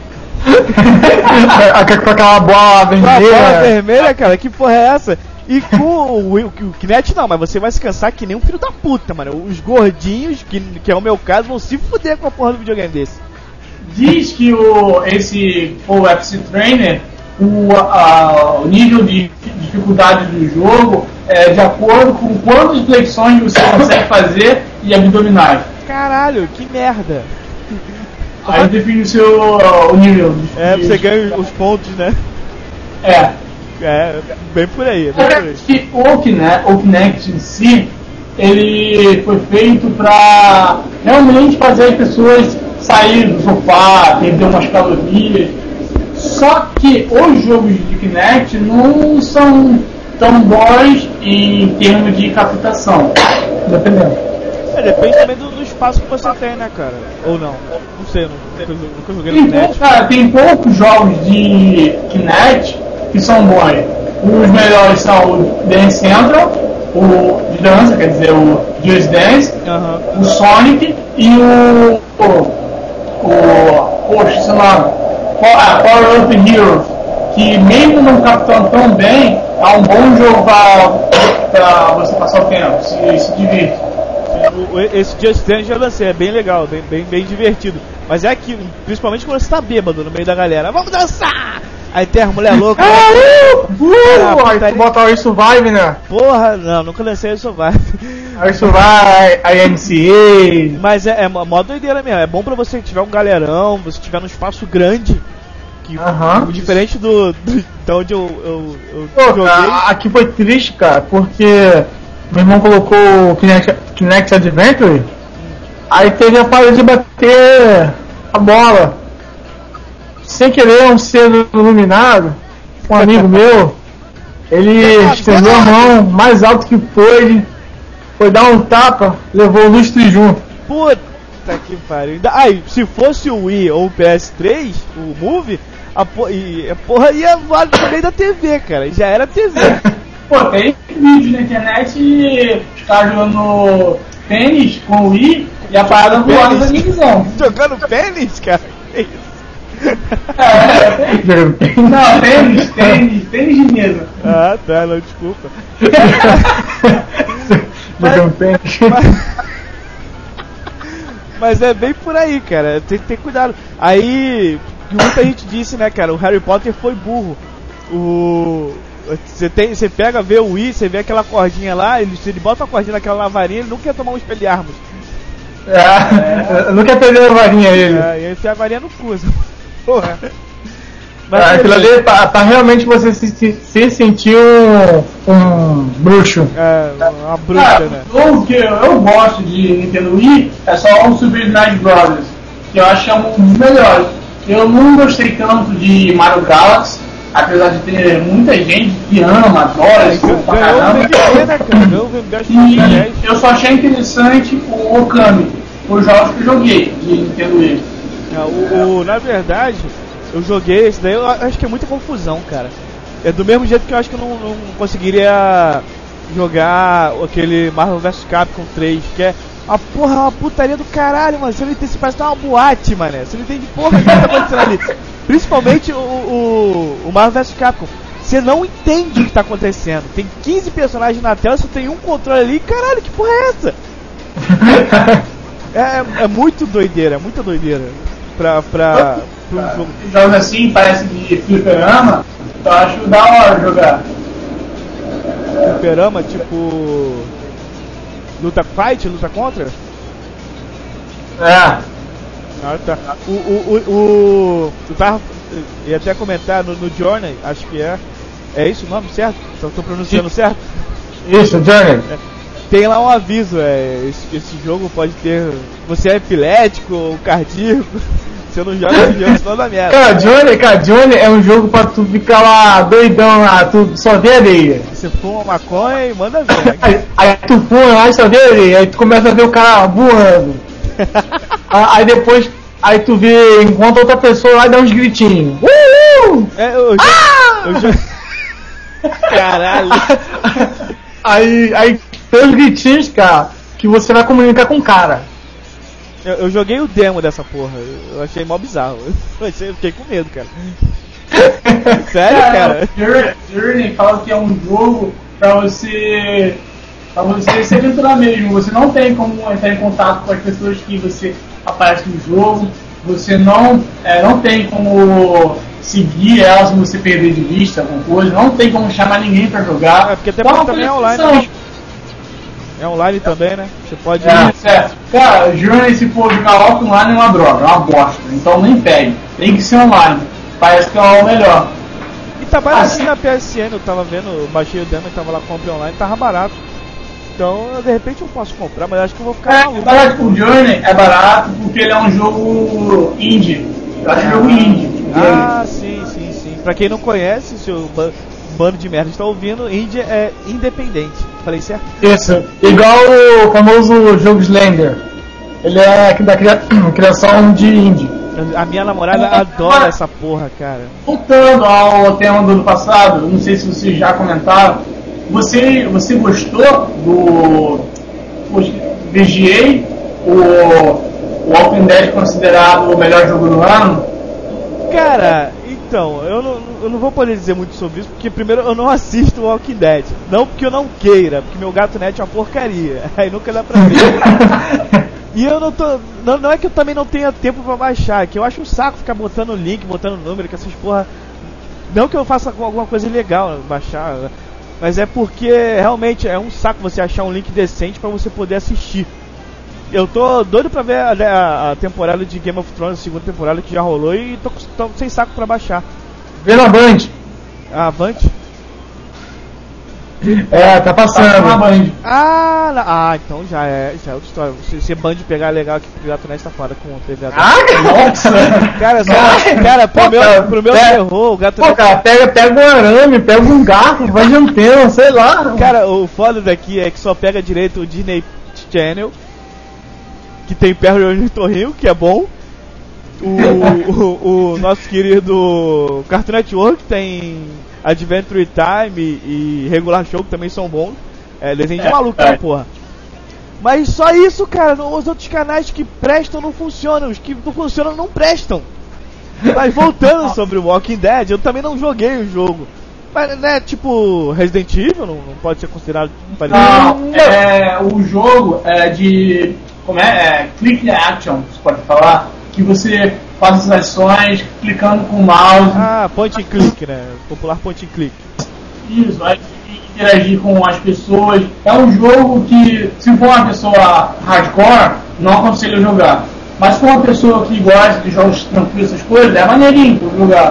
Com aquela bola vermelha. A bola vermelha, cara, que porra é essa? E com o, o, o Kinect não, mas você vai se cansar que nem um filho da puta, mano. Os gordinhos, que, que é o meu caso, vão se fuder com a porra do videogame desse. Diz que o, esse o U F C Trainer, o, a, o nível de dificuldade do jogo é de acordo com quantas flexões você consegue fazer e abdominais. Caralho, que merda. Aí define o seu o nível. É, você ganha os pontos, né? É. É, bem por aí. Bem por aí. Que o Kinect, o Kinect em si, ele foi feito para realmente fazer as pessoas saírem do sofá, perder umas calorias. Só que os jogos de Kinect não são tão bons em termos de captação. Dependendo. É, depende também do, do espaço que você tem, né, cara? Ou não? Não sei, nunca, nunca joguei no Tem, Kinect. pou, cara, tem poucos jogos de Kinect que são bons. Os melhores são o Dance Central, o de dança, quer dizer, o Just Dance, uhum. o Sonic e o. o. o poxa, sei lá. A Power Up Heroes, que mesmo não captando tão bem, é um bom jogo para você passar o tempo, se, se divirte. Esse Just Dance já lancei, é bem legal, bem, bem, bem divertido. Mas é aquilo, principalmente quando você tá bêbado no meio da galera. Vamos dançar! Aí tem as mulher louca. Uh, uh, aí tu bota o Survive, né? Porra, não, nunca lancei o Survive. Aí Survive, a M C A. Mas é, é mó doideira mesmo. É bom pra você que tiver um galerão, você tiver num espaço grande. Que, uh-huh. Diferente do, do de onde eu, eu, eu Pô, joguei. Cara, aqui foi triste, cara, porque meu irmão colocou o Kinect, Kinect Adventure. Hum. Aí teve a parada de bater a bola. Sem querer, um ser iluminado, um amigo meu, ele estendeu a mão mais alto que pôde, foi dar um tapa, levou o lustre junto. Puta que pariu. Aí, se fosse o Wii ou o P S três, o Move, a, po e, a porra ia voar no meio da T V, cara. Já era T V. Pô, tem vídeo na internet e os caras jogando tênis com o Wii e a parada voando na televisão. Jogando pênis, cara? Que isso? É, não, tênis, tênis, tênis de mesa. Ah, tá, não, desculpa. Jogando tênis. Mas, mas é bem por aí, cara, tem que ter cuidado. Aí, muita gente disse, né, cara, o Harry Potter foi burro. O... Você, tem, você pega, vê o Wii, você vê aquela cordinha lá, ele, se ele bota a cordinha naquela lavarinha, ele não quer tomar um espelharmos. É, é. Não quer perder a varinha ele. É, e aí enfia a varinha no cu. Porra. Mas ah, aquilo ali é pra, pra realmente você se, se, se sentir um, um bruxo. É, uma bruxa, ah, né? O que eu gosto de Nintendo Wii é só o Super Smash Bros. Que eu acho que é um dos melhores. Eu não gostei tanto de Mario Galaxy, apesar de ter muita gente que ama, adora esse jogo pra caramba. E eu só achei interessante o Okami, os jogos que eu joguei de Nintendo Wii. É, o, o, na verdade, eu joguei esse daí, eu acho que é muita confusão, cara. É do mesmo jeito que eu acho que eu não, não conseguiria jogar aquele Marvel versus. Capcom três, que é a porra, uma putaria do caralho, mano. Você não entende, parece uma boate, mané. Você não entende porra o que tá acontecendo ali. Principalmente o, o, o Marvel versus. Capcom. Você não entende o que tá acontecendo. Tem quinze personagens na tela, só tem um controle ali. Caralho, que porra é essa? é, é muito doideira, é muita doideira. Pra, pra, pra jogo. Jogos assim, parece de fliperama, eu acho da hora jogar. Fliperama, tipo... Luta fight, luta contra? É. Ah, tá. O, o, o, o... Eu tava... ia até comentar no, no Journey, acho que é... É isso o nome, certo? Só tô pronunciando isso. certo? Isso, Journey. É. Tem lá um aviso, é... Esse, esse jogo pode ter... Você é epilético ou cardíaco... Você não joga esse jogo, senão dá merda. Cara, Journey, cara, Journey é um jogo pra tu ficar lá doidão lá, tu só vê areia. Você fuma maconha e manda ver. Aí, aí tu fuma lá e só vê areia, aí tu começa a ver o cara voando. Aí depois, aí tu vê, encontra outra pessoa lá e dá uns gritinhos. Uhul! É, eu já... Ah! Eu já... Caralho. Aí, aí tem os gritinhos, cara, que você vai comunicar com o cara. Eu, eu joguei o demo dessa porra, eu achei mó bizarro. Eu, achei, eu fiquei com medo, cara. Sério, cara? Journey, Journey fala que é um jogo pra você. pra você se aventurar mesmo. Você não tem como entrar em contato com as pessoas que você aparece no jogo. Você não, é, não tem como seguir elas se você perder de vista alguma coisa. Não tem como chamar ninguém pra jogar. É porque até então, também é online. Né? É online também, né? Você pode... É, certo. Cara, Journey, se for jogar offline é uma droga, é uma bosta. Então nem pegue. Tem que ser online. Parece que é o melhor. E tá barato assim na P S N, eu tava vendo, eu baixei o demo e tava lá, comprei online, tava barato. Então, de repente eu posso comprar, mas acho que eu vou ficar é, maluco. Na verdade, o Journey é barato porque ele é um jogo indie. Eu acho ah, jogo indie. Ah, sim, sim, sim. Pra quem não conhece, se o bando de merda está ouvindo, indie é independente. Falei certo? Isso, igual o famoso jogo Slender. Ele é da criação de indie. A minha namorada adora essa porra, cara. Voltando ao tema do ano passado, não sei se vocês já comentaram, você, você gostou do V G A, o, o Walking Dead considerado o melhor jogo do ano? Cara, então, eu não, eu não vou poder dizer muito sobre isso, porque primeiro eu não assisto o Walking Dead. Não porque eu não queira, porque meu gato net é uma porcaria. Aí nunca dá pra ver. E eu não tô. Não, não é que eu também não tenha tempo pra baixar, que eu acho um saco ficar botando link, botando número, que essas porra. Não que eu faça alguma coisa ilegal baixar, mas é porque realmente é um saco você achar um link decente pra você poder assistir. Eu tô doido pra ver a, a, a temporada de Game of Thrones, a segunda temporada que já rolou, e tô, tô sem saco pra baixar. Vê na Band. Ah, Band? É, tá passando. Tá Band. Ah, na, ah, então já é, já é outra história. Se, se Band pegar legal aqui, o Gato Net tá fora com o T V aberto. Ah, nossa! Cara, só, cara, pro Pô, meu, cara, pro meu pega, terror, o Gato Pô, Net... cara, pega, pega um arame, pega um garfo, vai de antena, sei lá. Cara, o foda daqui é que só pega direito o Disney Channel, que tem perto de Ornitorrinho, que é bom. O, o, o nosso querido Cartoon Network tem Adventure Time e, e Regular Show, que também são bons. É, desenho de é, maluco, é. né, porra. Mas só isso, cara. Os outros canais que prestam não funcionam. Os que não funcionam não prestam. Mas voltando sobre o Walking Dead, eu também não joguei o jogo. Mas, né, tipo, Resident Evil não, não pode ser considerado parecido. Não, é, o jogo é de... Como é? É click action, você pode falar. Que você faz as ações clicando com o mouse. Ah, point and click, né? Popular point and click. Isso, vai interagir com as pessoas. É um jogo que, se for uma pessoa hardcore, não aconselho a jogar. Mas se for uma pessoa que gosta de jogos tranquilos, essas coisas, é maneirinho pra jogar.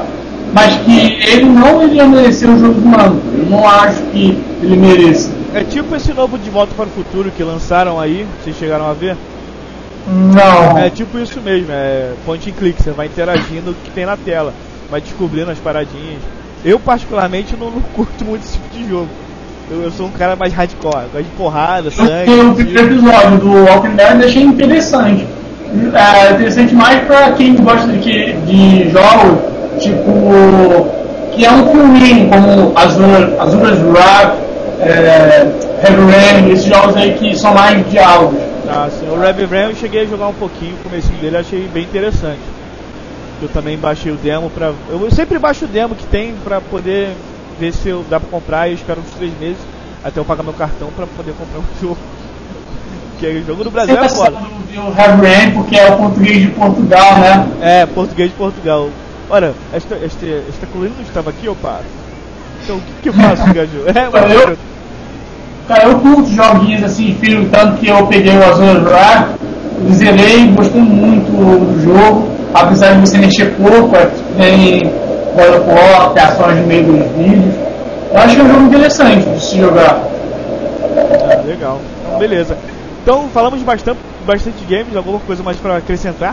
mas que ele não iria merecer o jogo do ano. Eu não acho que ele mereça. É tipo esse novo De Volta para o Futuro que lançaram aí, vocês chegaram a ver? Não. É tipo isso mesmo, é point and click, você vai interagindo com o que tem na tela, vai descobrindo as paradinhas. Eu particularmente não, não curto muito esse tipo de jogo. Eu, eu sou um cara mais hardcore, gosto de porrada, sangue. O primeiro episódio do Walking Dead eu achei interessante. É interessante mais pra quem gosta de, de jogos, tipo, que é um filminho, como Azura's Wrath, é, Heavy Rain, esses jogos aí que são mais diálogos. Ah, sim, o Heavy Rain eu cheguei a jogar um pouquinho, o comecinho dele eu achei bem interessante. Eu também baixei o demo pra... Eu sempre baixo o demo que tem pra poder ver se eu dá pra comprar e eu espero uns três meses até eu pagar meu cartão pra poder comprar um jogo. Porque o jogo do Brasil é foda. O Heavy Rain porque é o português de Portugal, né? É, português de Portugal. Olha, esta, esta, esta coluna não estava aqui, eu paro. Então o que, que eu faço, Gaju? É, cara, eu, cara, eu curto joguinhos assim, filho, tanto que eu peguei o Azul Wrath, zerei, gostei muito do jogo, apesar de você mexer pouco, tem God of War, tem ações no meio dos vídeos. Eu acho que é um jogo interessante de se jogar. Ah, legal. Então, beleza. Então, falamos bastante, bastante de games, alguma coisa mais pra acrescentar?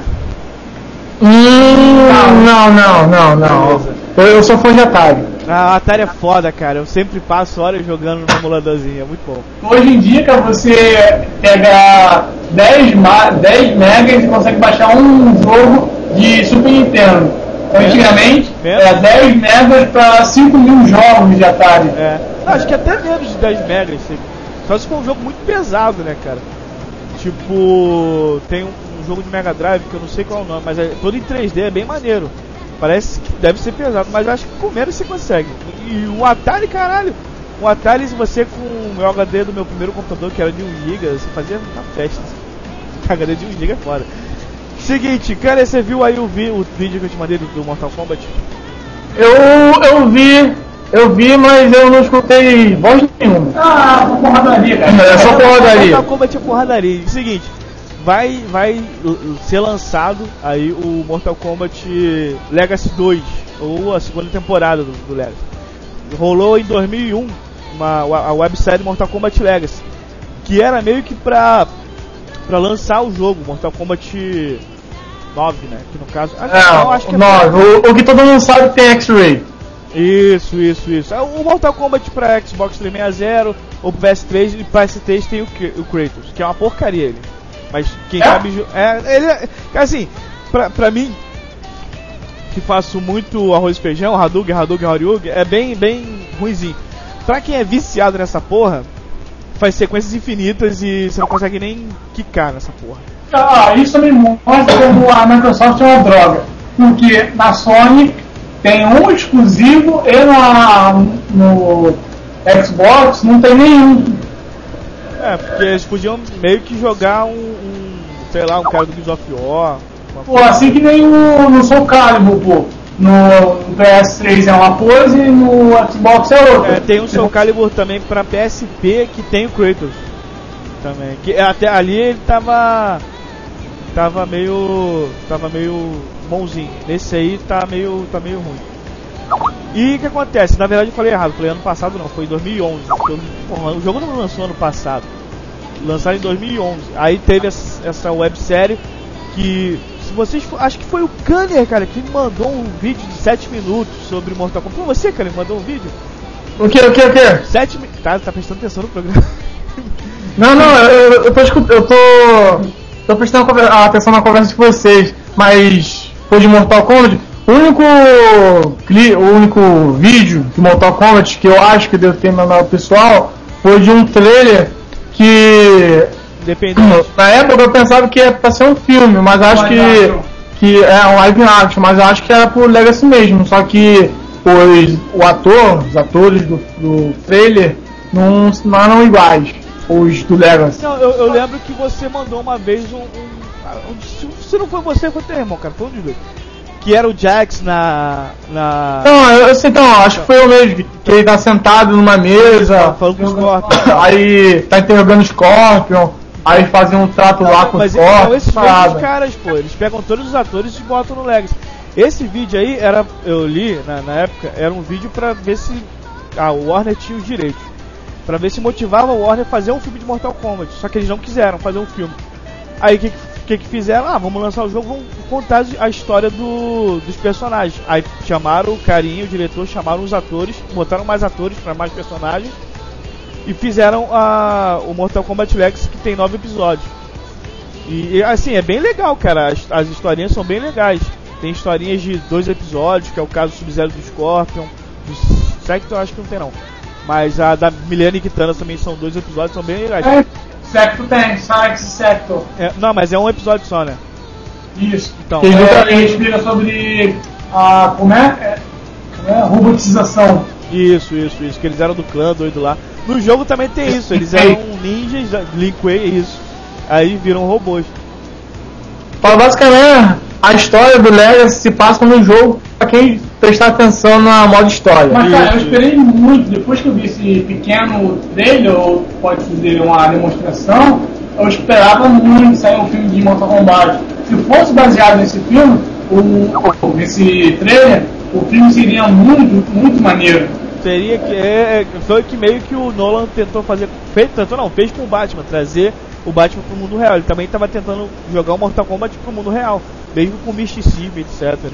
Hum, não, não, não, não. Eu, eu sou fã de Atari. Ah, a Atari é foda, cara. Eu sempre passo horas jogando no emuladorzinho, é muito bom. Hoje em dia, cara, você pega dez megas e consegue baixar um jogo de Super Nintendo. Então, antigamente, era dez megas para cinco mil jogos de Atari. É. Acho que até menos de dez megas. Só se for um jogo muito pesado, né, cara? Tipo, tem um, um jogo de Mega Drive que eu não sei qual é o nome, mas é todo em três D, é bem maneiro. Parece que deve ser pesado, mas eu acho que com menos você consegue. E o Atari, caralho, o Atari, se você com o meu H D do meu primeiro computador, que era de um giga, você fazia uma festa. H D de um giga é foda. Seguinte, cara, você viu aí o, vi, o vídeo que eu te mandei do, do Mortal Kombat? Eu, eu vi, eu vi, mas eu não escutei voz nenhuma. Ah, só porradaria, cara. É só porradaria. Mortal Kombat é porradaria. Seguinte, vai, vai ser lançado aí o Mortal Kombat Legacy dois, ou a segunda temporada do, do Legacy. Rolou em dois mil e um uma, a websérie Mortal Kombat Legacy, que era meio que pra, pra lançar o jogo, Mortal Kombat nove, né? Que no caso... Acho, é, não, acho que é nove. O, o que todo mundo sabe tem X-Ray. Isso, isso, isso. O Mortal Kombat pra Xbox trezentos e sessenta, ou pro P S três e P S três tem o, o Kratos, que é uma porcaria ele. Mas quem é? sabe... É, ele é, assim, pra, pra mim, que faço muito arroz e feijão, Hadouken, Hadouken, Horyugen, é bem, bem ruimzinho. Pra quem é viciado nessa porra, faz sequências infinitas e você não consegue nem quicar nessa porra. Ah, isso também mostra como a Microsoft é uma droga. Porque na Sony tem um exclusivo e na, no Xbox não tem nenhum. É, porque eles podiam meio que jogar um, um sei lá, um cara do Gears of War. Pô, assim que nem o, no Soul Calibur, pô. No, no P S três é uma pose e no Xbox é outra. É, tem um Soul Calibur também pra P S P que tem o Kratos também. Que até ali ele tava. Tava meio. Tava meio bonzinho. Nesse aí tá meio. tá meio ruim. E o que acontece? Na verdade eu falei errado, falei ano passado não, foi em dois mil e onze. Eu, porra, o jogo não lançou ano passado. Lançaram em dois mil e onze. Aí teve essa, essa websérie que. Se vocês. Acho que foi o Kanner, cara, que me mandou um vídeo de sete minutos sobre Mortal Kombat. Foi você, cara, que mandou um vídeo? O que, o que, o que? sete minutos. Tá, tá prestando atenção no programa. Não, não, eu, eu tô escutando. Eu tô. Tô prestando atenção na conversa de vocês. Mas. Foi de Mortal Kombat. O único. O único vídeo de Mortal Kombat que eu acho que deve ter mandado o pessoal foi de um trailer que. Independente. Na época eu pensava que ia pra ser um filme, mas acho que, que é um live action, mas eu acho que era pro Legacy mesmo, só que os, o ator, os atores do, do trailer não, não eram iguais, os do Legacy. Não, eu, eu lembro que você mandou uma vez um, um, um. Se não foi você, foi teu irmão, cara, foi um dos dois. Que era o Jax na. na... Não, eu sei, não, acho que foi eu mesmo, que ele tá sentado numa mesa, falando com o Scorpion. Aí tá interrogando o Scorpion. Aí fazem um trato não, lá com mas o Scorpion. Mas esses mesmos caras, pô, eles pegam todos os atores e botam no Legacy. Esse vídeo aí, era, eu li na, na época, era um vídeo pra ver se a Warner tinha os direitos. Pra ver se motivava a Warner a fazer um filme de Mortal Kombat. Só que eles não quiseram fazer um filme. Aí o que, que que fizeram? Ah, vamos lançar o jogo, vamos contar a história do, dos personagens. Aí chamaram o carinha, o diretor, chamaram os atores, botaram mais atores pra mais personagens. E fizeram a, o Mortal Kombat Legacy, que tem nove episódios. E assim, é bem legal, cara. As, as historinhas são bem legais. Tem historinhas de dois episódios, que é o caso do Sub-Zero do Scorpion. Do Sector acho que não tem não. Mas a da Milena e Kitana também são dois episódios, são bem legais. É, Sector tem, Sax e Sector. É, não, mas é um episódio só, né? Isso. Então, que é, ele explica sobre a, como é? É, como é? Robotização. Isso, isso, isso. Que eles eram do clã doido lá. No jogo também tem isso, eles eram ninjas, Lin Kuei, isso. Aí viram robôs. Fala basicamente a história do Legacy se passa no jogo pra quem prestar atenção na modo história. Mas cara, eu esperei muito, depois que eu vi esse pequeno trailer, ou pode dizer uma demonstração, eu esperava muito sair um filme de Mortal Kombat. Se fosse baseado nesse filme, o, nesse trailer, o filme seria muito, muito maneiro. Seria que é, foi que meio que o Nolan tentou fazer, fez, tentou não, fez com o Batman, trazer o Batman pro mundo real. Ele também estava tentando jogar o Mortal Kombat pro mundo real, mesmo com misticismo, etcétera.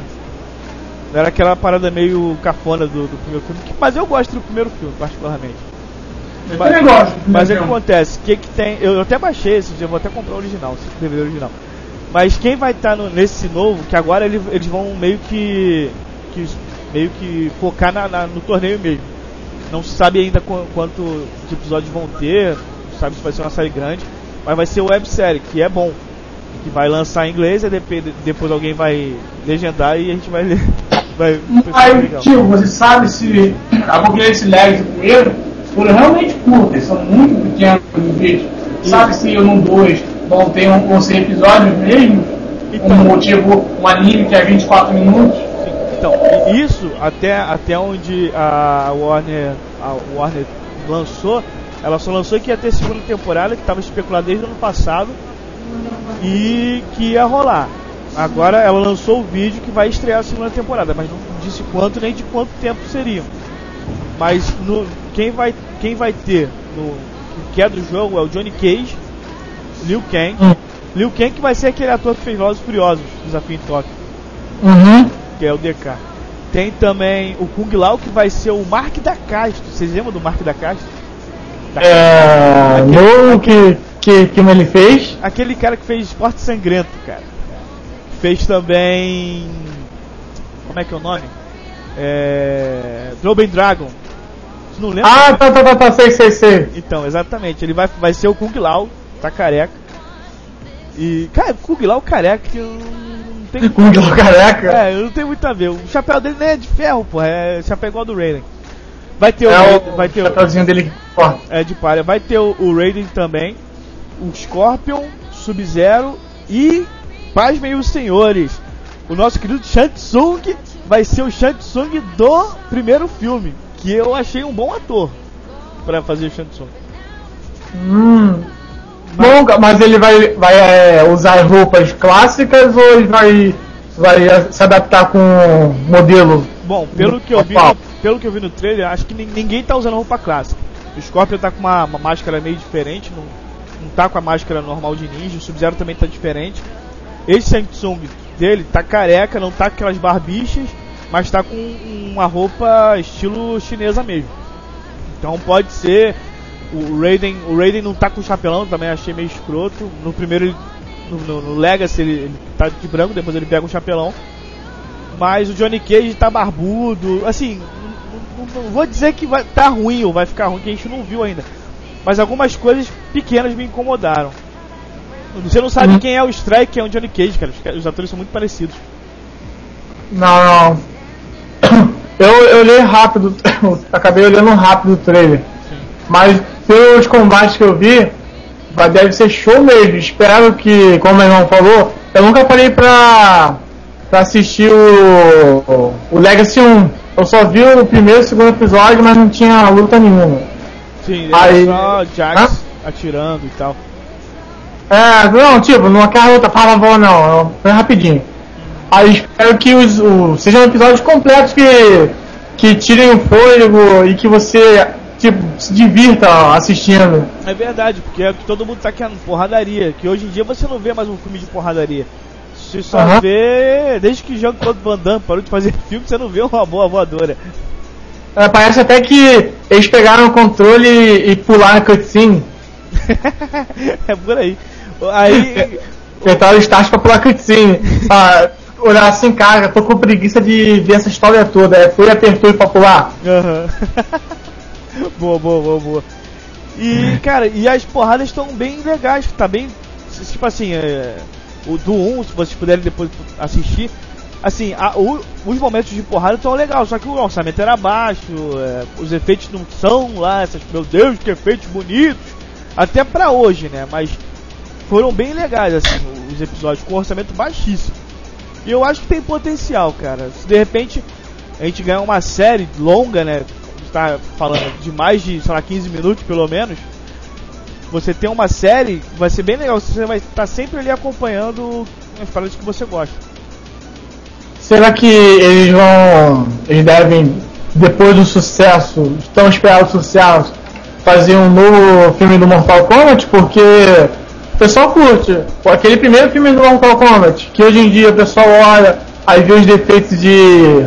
Era aquela parada meio cafona do, do primeiro filme, que, mas eu gosto do primeiro filme, particularmente. Eu mas, também gosto. Mas o que acontece? O que que tem? Eu, eu até baixei esse dia, vou até comprar o original, se D V D original. Mas quem vai estar tá nesse novo, que agora ele, eles vão meio que, que meio que focar na, na, no torneio mesmo. Não se sabe ainda qu- quantos episódios vão ter, não sabe se vai ser uma série grande, mas vai ser websérie, que é bom. Que vai lançar em inglês, e depois, depois alguém vai legendar e a gente vai ler. Vai, Mas, tio, você sabe se a Apocalipse Legacy e o primeiro foram realmente curtas, são muito pequenos no vídeo. Sabe se no dois vão ter um, vão ser episódios mesmo? Então, um motivo, um anime que é vinte e quatro minutos? Então, isso até, até onde a Warner, a Warner lançou, ela só lançou que ia ter segunda temporada, que estava especulado desde o ano passado, e que ia rolar. Agora ela lançou o vídeo que vai estrear a segunda temporada, mas não disse quanto nem de quanto tempo seria. Mas no, quem, vai, quem vai ter, no, que é do jogo, é o Johnny Cage, Liu Kang. Hum. Liu Kang que vai ser aquele ator que fez Velozes e Furiosos, Desafio em Tóquio. Uhum. Que é o D K. Tem também o Kung Lao, que vai ser o Mark da Castro. Vocês lembram do Mark da Castro? Da é... Aquele, que, que, que ele fez? Aquele cara que fez Esporte Sangrento, cara. Fez também... Como é que é o nome? É... Double Dragon. Você não lembra? Ah, tá, tá, tá, tá, sei, sei, sei. Então, exatamente. Ele vai, vai ser o Kung Lao, tá careca. E, cara, Kung Lao careca, que eu não tenho... Kung Lao careca? É, eu não tenho muito a ver. O chapéu dele nem é de ferro, pô. É chapéu igual do Raiden. Vai ter é o... o vai ter chapéuzinho o, dele forte. É de palha. Vai ter o, o Raiden também. O Scorpion, Sub-Zero e... Pasmem os senhores, o nosso querido Shang Tsung vai ser o Shang Tsung do primeiro filme, que eu achei um bom ator pra fazer o Shang Tsung. Hum. Mas, bom, mas ele vai, vai é, usar roupas clássicas ou ele vai, vai se adaptar com o modelo? Bom, pelo que eu vi, no, pelo que eu vi no trailer, acho que ninguém tá usando roupa clássica. O Scorpion tá com uma, uma máscara meio diferente, não, não tá com a máscara normal de ninja, o Sub-Zero também tá diferente. Esse Shang Tsung dele tá careca, não tá com aquelas barbichas, mas tá com uma roupa estilo chinesa mesmo. Então pode ser o Raiden, o Raiden não tá com chapelão, também achei meio escroto. No primeiro ele, no, no, no Legacy ele, ele tá de branco, depois ele pega um chapelão. Mas o Johnny Cage tá barbudo, assim, não, não, não vou dizer que vai tá ruim ou vai ficar ruim, que a gente não viu ainda. Mas algumas coisas pequenas me incomodaram. Você não sabe uhum. quem é o Strike, quem é o Johnny Cage, cara. Os, os atores são muito parecidos. Não, não. Eu, eu olhei rápido, acabei olhando rápido o trailer. Sim. Mas pelos combates que eu vi, vai, deve ser show mesmo. Espero que, como o irmão falou, eu nunca parei pra, pra assistir o, o, o Legacy um. Eu só vi o primeiro e o segundo episódio, mas não tinha luta nenhuma. Sim, aí só Jax ah? atirando e tal. É, não, tipo, não aquela luta pá, pá, não, foi rapidinho. Aí espero que os, o, sejam episódios completos que, que tirem o fôlego e que você tipo, se divirta assistindo. É verdade, porque é o que todo mundo tá querendo, porradaria. Que hoje em dia você não vê mais um filme de porradaria. Você só uhum. vê, desde que joga todo Van Damme parou de fazer filme, você não vê uma boa voadora. É, parece até que eles pegaram o controle e, e pularam a cutscene. É por aí. Aí. Apertaram o start pra pular a cutscene. Ah, olhar assim, cara, tô com preguiça de ver essa história toda. É, foi e apertou pra pular. Uhum. Boa, boa, boa, boa. E, cara, e as porradas estão bem legais, tá bem. Tipo assim, é, o do um, se vocês puderem depois assistir. Assim, a, o, os momentos de porrada estão legais, só que o orçamento era baixo, é, os efeitos não são lá, essas, meu Deus, que efeitos bonitos, até pra hoje, né, mas foram bem legais, assim, os episódios com orçamento baixíssimo. E eu acho que tem potencial, cara, se de repente a gente ganhar uma série longa, né, a gente tá falando de mais de, sei lá, quinze minutos pelo menos, você tem uma série, vai ser bem legal, você vai estar sempre ali acompanhando as paradas que você gosta. Será que eles vão, eles devem, depois do sucesso, tão esperado sucesso, fazer um novo filme do Mortal Kombat? Porque o pessoal curte. Aquele primeiro filme do Mortal Kombat, que hoje em dia o pessoal olha, aí vê os defeitos de,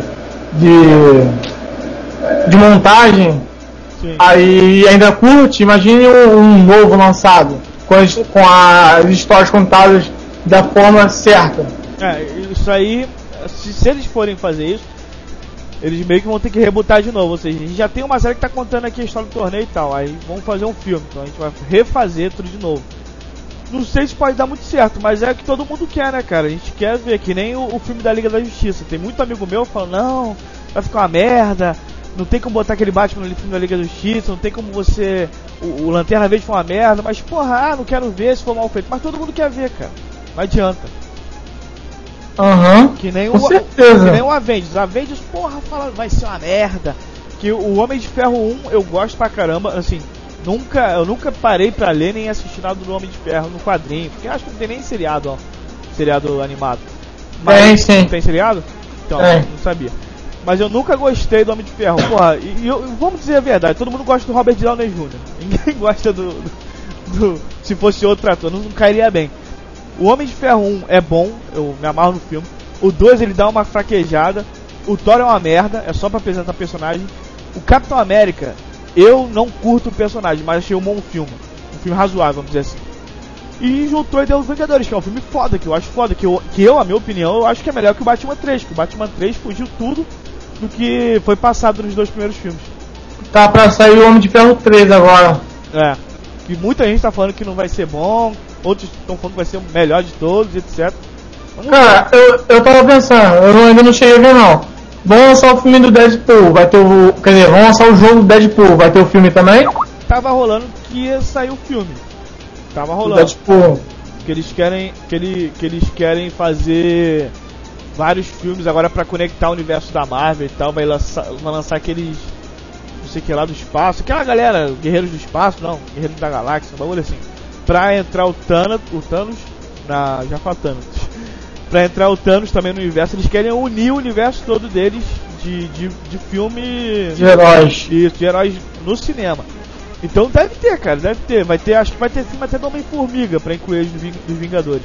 de, de montagem, sim, aí ainda curte. Imagine um, um novo lançado, com as, com as histórias contadas da forma certa. É, isso aí... Se, se eles forem fazer isso, eles meio que vão ter que rebutar de novo. Ou seja, a gente já tem uma série que tá contando aqui a história do torneio e tal. Aí vamos fazer um filme, então a gente vai refazer tudo de novo. Não sei se pode dar muito certo, mas é o que todo mundo quer, né, cara? A gente quer ver, que nem o, o filme da Liga da Justiça. Tem muito amigo meu falando, não, vai ficar uma merda, não tem como botar aquele Batman no filme da Liga da Justiça, não tem como você... O, o Lanterna Verde foi uma merda, mas porra, ah, não quero ver se for mal feito. Mas todo mundo quer ver, cara. Não adianta. Aham, uhum, que nem com o, certeza. Que nem o Avengers. Avengers, porra, fala, vai ser uma merda. Que o Homem de Ferro um eu gosto pra caramba, assim, nunca, eu nunca parei pra ler nem assistir nada do Homem de Ferro no quadrinho, porque acho que não tem nem seriado, ó, seriado animado. Mas, tem, sim. Tem seriado? Então, é. Não sabia. Mas eu nunca gostei do Homem de Ferro, porra, e, e eu, vamos dizer a verdade, todo mundo gosta do Robert Downey júnior Ninguém gosta do, do, do se fosse outro ator, não, não cairia bem. O Homem de Ferro um é bom, eu me amarro no filme. O dois ele dá uma fraquejada. O Thor é uma merda, é só pra apresentar personagem. O Capitão América, eu não curto o personagem, mas achei um bom filme. Um filme razoável, vamos dizer assim. E juntou e deu os Vingadores, que é um filme foda, que eu acho foda. Que eu, que eu, a minha opinião, eu acho que é melhor que o Batman três. Que o Batman três fugiu tudo do que foi passado nos dois primeiros filmes. Tá pra sair o Homem de Ferro três agora. É, que muita gente tá falando que não vai ser bom. Outros estão falando que vai ser o melhor de todos, etcétera. Vamos Cara, eu, eu tava pensando, eu ainda não cheguei a ver não. Vão lançar o filme do Deadpool, vai ter o. Quer dizer, vão lançar o jogo do Deadpool, vai ter o filme também? Tava rolando que ia sair o filme. Tava rolando. Deadpool. Que eles querem. Que, ele, que eles querem fazer vários filmes agora pra conectar o universo da Marvel e tal. Vai lançar, vai lançar aqueles. Não sei o que lá do espaço. Aquela galera, Guerreiros do Espaço, não, Guerreiros da Galáxia, um bagulho assim. Pra entrar o Thanos, o Thanos na, já fala Thanos. Pra entrar o Thanos também no universo, eles querem unir o universo todo deles de, de, de filme de heróis. Isso, de heróis no cinema. Então deve ter, cara, deve ter. Vai ter, acho que vai ter filme até do Homem-Formiga pra incluir os dos Vingadores.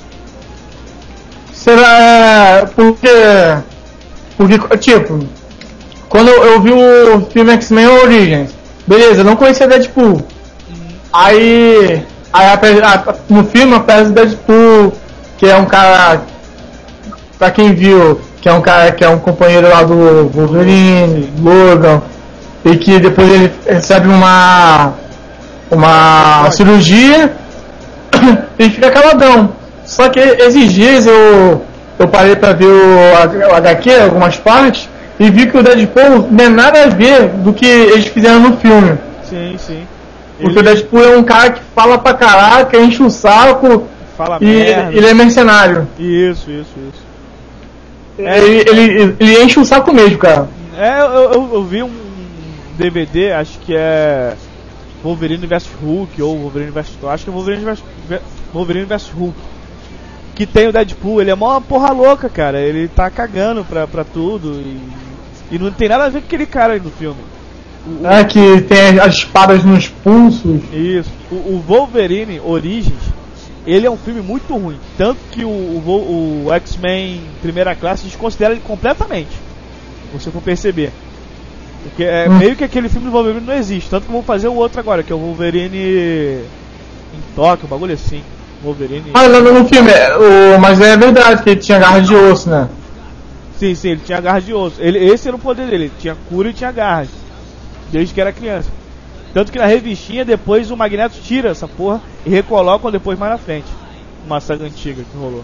Será porque porque tipo, quando eu, eu vi o filme X-Men Origins, beleza, eu não conhecia Deadpool. Uhum. Aí Aí no filme aparece o Deadpool, que é um cara, pra quem viu, que é um cara que é um companheiro lá do Wolverine, Logan, e que depois ele recebe uma uma cirurgia e fica caladão. Só que esses dias eu, eu parei pra ver o, o H Q, algumas partes, e vi que o Deadpool não tem nada a ver do que eles fizeram no filme. Sim, sim. Porque ele... o Deadpool é um cara que fala pra caraca, enche o saco, fala e merda. Ele é mercenário. Isso, isso, isso. É, ele, ele, ele enche o saco mesmo, cara. É, eu, eu, eu vi um D V D, acho que é Wolverine versus Hulk, ou Wolverine versus... Acho que é Wolverine versus, Wolverine versus Hulk. que tem o Deadpool, ele é mó porra louca, cara. Ele tá cagando pra, pra tudo e, e não tem nada a ver com aquele cara aí do filme. O, é, que tem as espadas nos pulsos. Isso. O, o Wolverine Origins, ele é um filme muito ruim. Tanto que o, o, o X-Men Primeira Classe desconsidera ele completamente. Se você for perceber. Porque é hum. meio que aquele filme do Wolverine não existe. Tanto que vão fazer o outro agora, que é o Wolverine em Tóquio, um bagulho assim. Wolverine. Ah, não, no filme, o, mas é verdade que ele tinha garras de osso, né? Sim, sim, ele tinha garras de osso. Ele, esse era o poder dele, ele tinha cura e tinha garras. Desde que era criança. Tanto que na revistinha depois o Magneto tira essa porra e recolocam depois mais na frente. Uma saga antiga que rolou.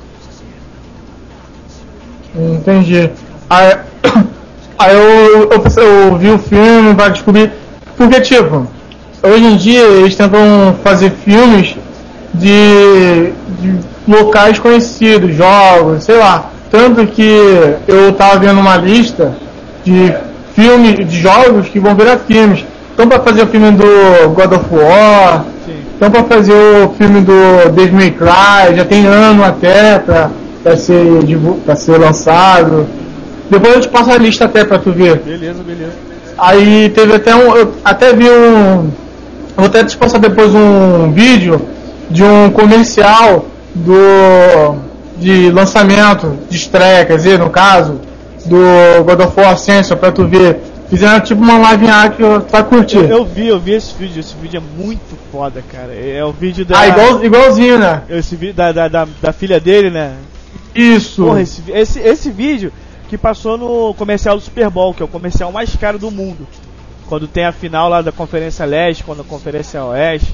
Entendi. Aí, aí eu, eu, eu vi o filme pra descobrir. Porque, tipo, hoje em dia eles tentam fazer filmes de, de locais conhecidos, jogos, sei lá. Tanto que eu tava vendo uma lista de filmes, de jogos que vão virar filmes. Então pra fazer o filme do God of War, sim. Então pra fazer o filme do Devil May Cry, já tem ano até pra, pra, ser, pra ser lançado. Depois eu te passo a lista até pra tu ver. Beleza, beleza. Aí teve até um, eu até vi um, vou até te passar depois um vídeo de um comercial do, de lançamento, de estreia, quer dizer, no caso, do God of War Ascension, pra tu ver. Fizeram tipo uma live que tu vai curtir. Eu, eu vi, eu vi esse vídeo, esse vídeo é muito foda, cara. É o vídeo da... Ah, igual, igualzinho, né? Esse vídeo da, da, da, da filha dele, né? Isso! Porra, esse, esse, esse vídeo que passou no comercial do Super Bowl, que é o comercial mais caro do mundo. Quando tem a final lá da Conferência Leste, quando a Conferência Oeste,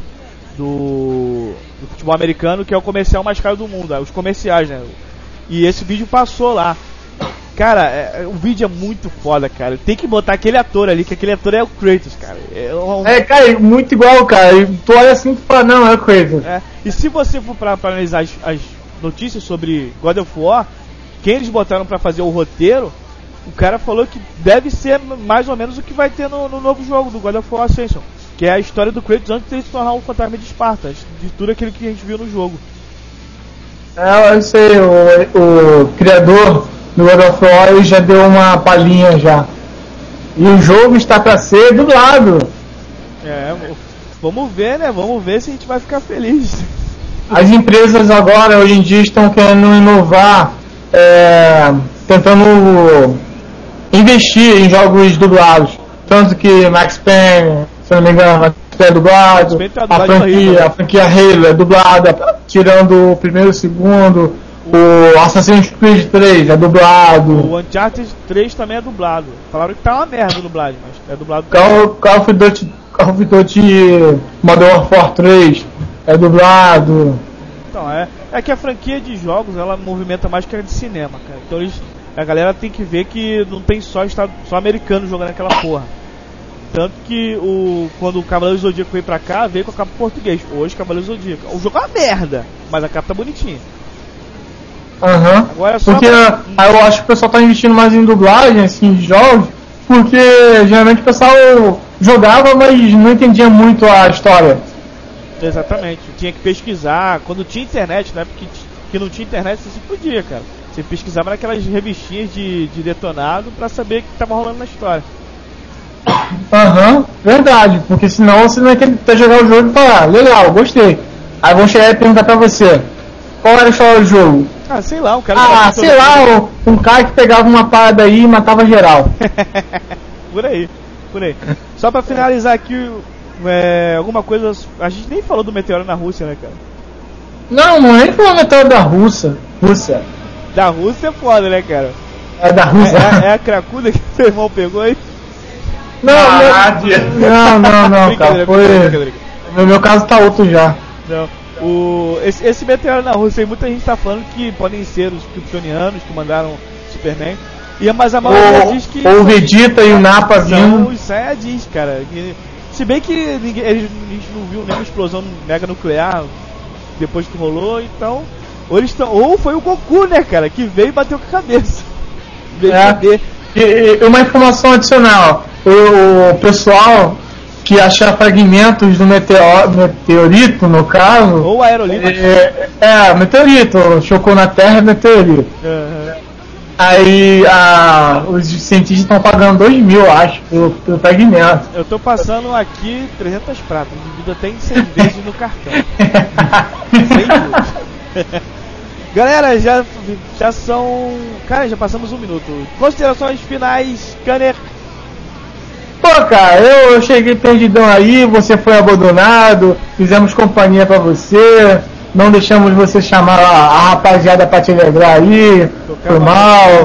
do, do futebol americano, que é o comercial mais caro do mundo, os comerciais, né? E esse vídeo passou lá. Cara, é, o vídeo é muito foda, cara. Tem que botar aquele ator ali, que aquele ator é o Kratos, cara. É, um... é cara, muito igual, cara. E tu olha assim e fala, não, é o Kratos. É. E se você for pra, pra analisar as, as notícias sobre God of War, quem eles botaram pra fazer o roteiro, o cara falou que deve ser mais ou menos o que vai ter no, no novo jogo do God of War Ascension, que é a história do Kratos antes de ele se tornar o Fantasma de Esparta, de tudo aquilo que a gente viu no jogo. É, eu sei, o, o criador do God of War ele já deu uma palhinha já. E o jogo está pra ser dublado. É, vamos ver, né? Vamos ver se a gente vai ficar feliz. As empresas agora, hoje em dia, estão querendo inovar, é, tentando investir em jogos dublados. Tanto que Max Payne, se não me engano, Max Payne é dublado, a franquia, a franquia Halo é dublada, tirando o primeiro e o segundo. O Assassin's Creed três é dublado. O Uncharted três também é dublado. Falaram que tá uma merda a dublagem, mas é dublado. Call, Call of Duty, Call of Duty Modern Warfare três é dublado. Então, é, é que a franquia de jogos ela movimenta mais que a de cinema, cara. Então eles, a galera tem que ver que não tem só, estado, só americano jogando aquela porra. Tanto que o, quando o Cavaleiro do Zodíaco veio pra cá, veio com a capa português. Hoje, Cavaleiro do Zodíaco. O jogo é uma merda, mas a capa tá bonitinha. Aham, uhum. Porque pra... eu acho que o pessoal tá investindo mais em dublagem, assim, de jogos, porque geralmente o pessoal jogava, mas não entendia muito a história. Exatamente, tinha que pesquisar, quando tinha internet, né, porque que não tinha internet você podia, cara. Você pesquisava naquelas revistinhas de, de detonado pra saber o que tava rolando na história. Aham, uhum, verdade, porque senão você não ia querer jogar o jogo e falar, legal, gostei. Aí vão chegar e perguntar pra você, qual era a história do jogo? Ah, sei lá, um cara... Ah, sei lá, um, um cara que pegava uma parada aí e matava geral. Por aí, por aí. Só pra finalizar aqui, é, alguma coisa... A gente nem falou do meteoro na Rússia, né, cara? Não, não nem falou meteoro da Rússia. Rússia. Da Rússia é foda, né, cara? É da Rússia. É, é, é a cracuda que seu irmão pegou aí? Não, ah, não, não, não, não, cara, foi... No meu caso tá outro já. Não. O, esse, esse meteoro na Rússia, muita gente tá falando que podem ser os kryptonianos que mandaram Superman. E, mas a maioria o, diz que... Ou o Vegeta e o Nappa vindo. Os Saiyajins, cara. Que, se bem que ninguém, a gente não viu nenhuma explosão mega nuclear depois que rolou, então... Ou, eles tão, ou foi o Goku, né, cara, que veio e bateu com a cabeça. É, e, e uma informação adicional. O, o pessoal que achar fragmentos do meteor, meteorito, no caso. Ou aerolito. É, é, meteorito, chocou na Terra, meteorito. Uhum. Aí a, os cientistas estão pagando dois mil, acho, pelo, pelo fragmento. Eu tô passando aqui trezentas pratas, dividido até em seis vezes no cartão. Sem dúvida. Galera, já, já são. Cara, já passamos um minuto. Considerações finais, Kanner. Pô, cara, eu, eu cheguei perdidão aí, você foi abandonado, fizemos companhia pra você, não deixamos você chamar a, a rapaziada pra te alegrar aí, foi mal.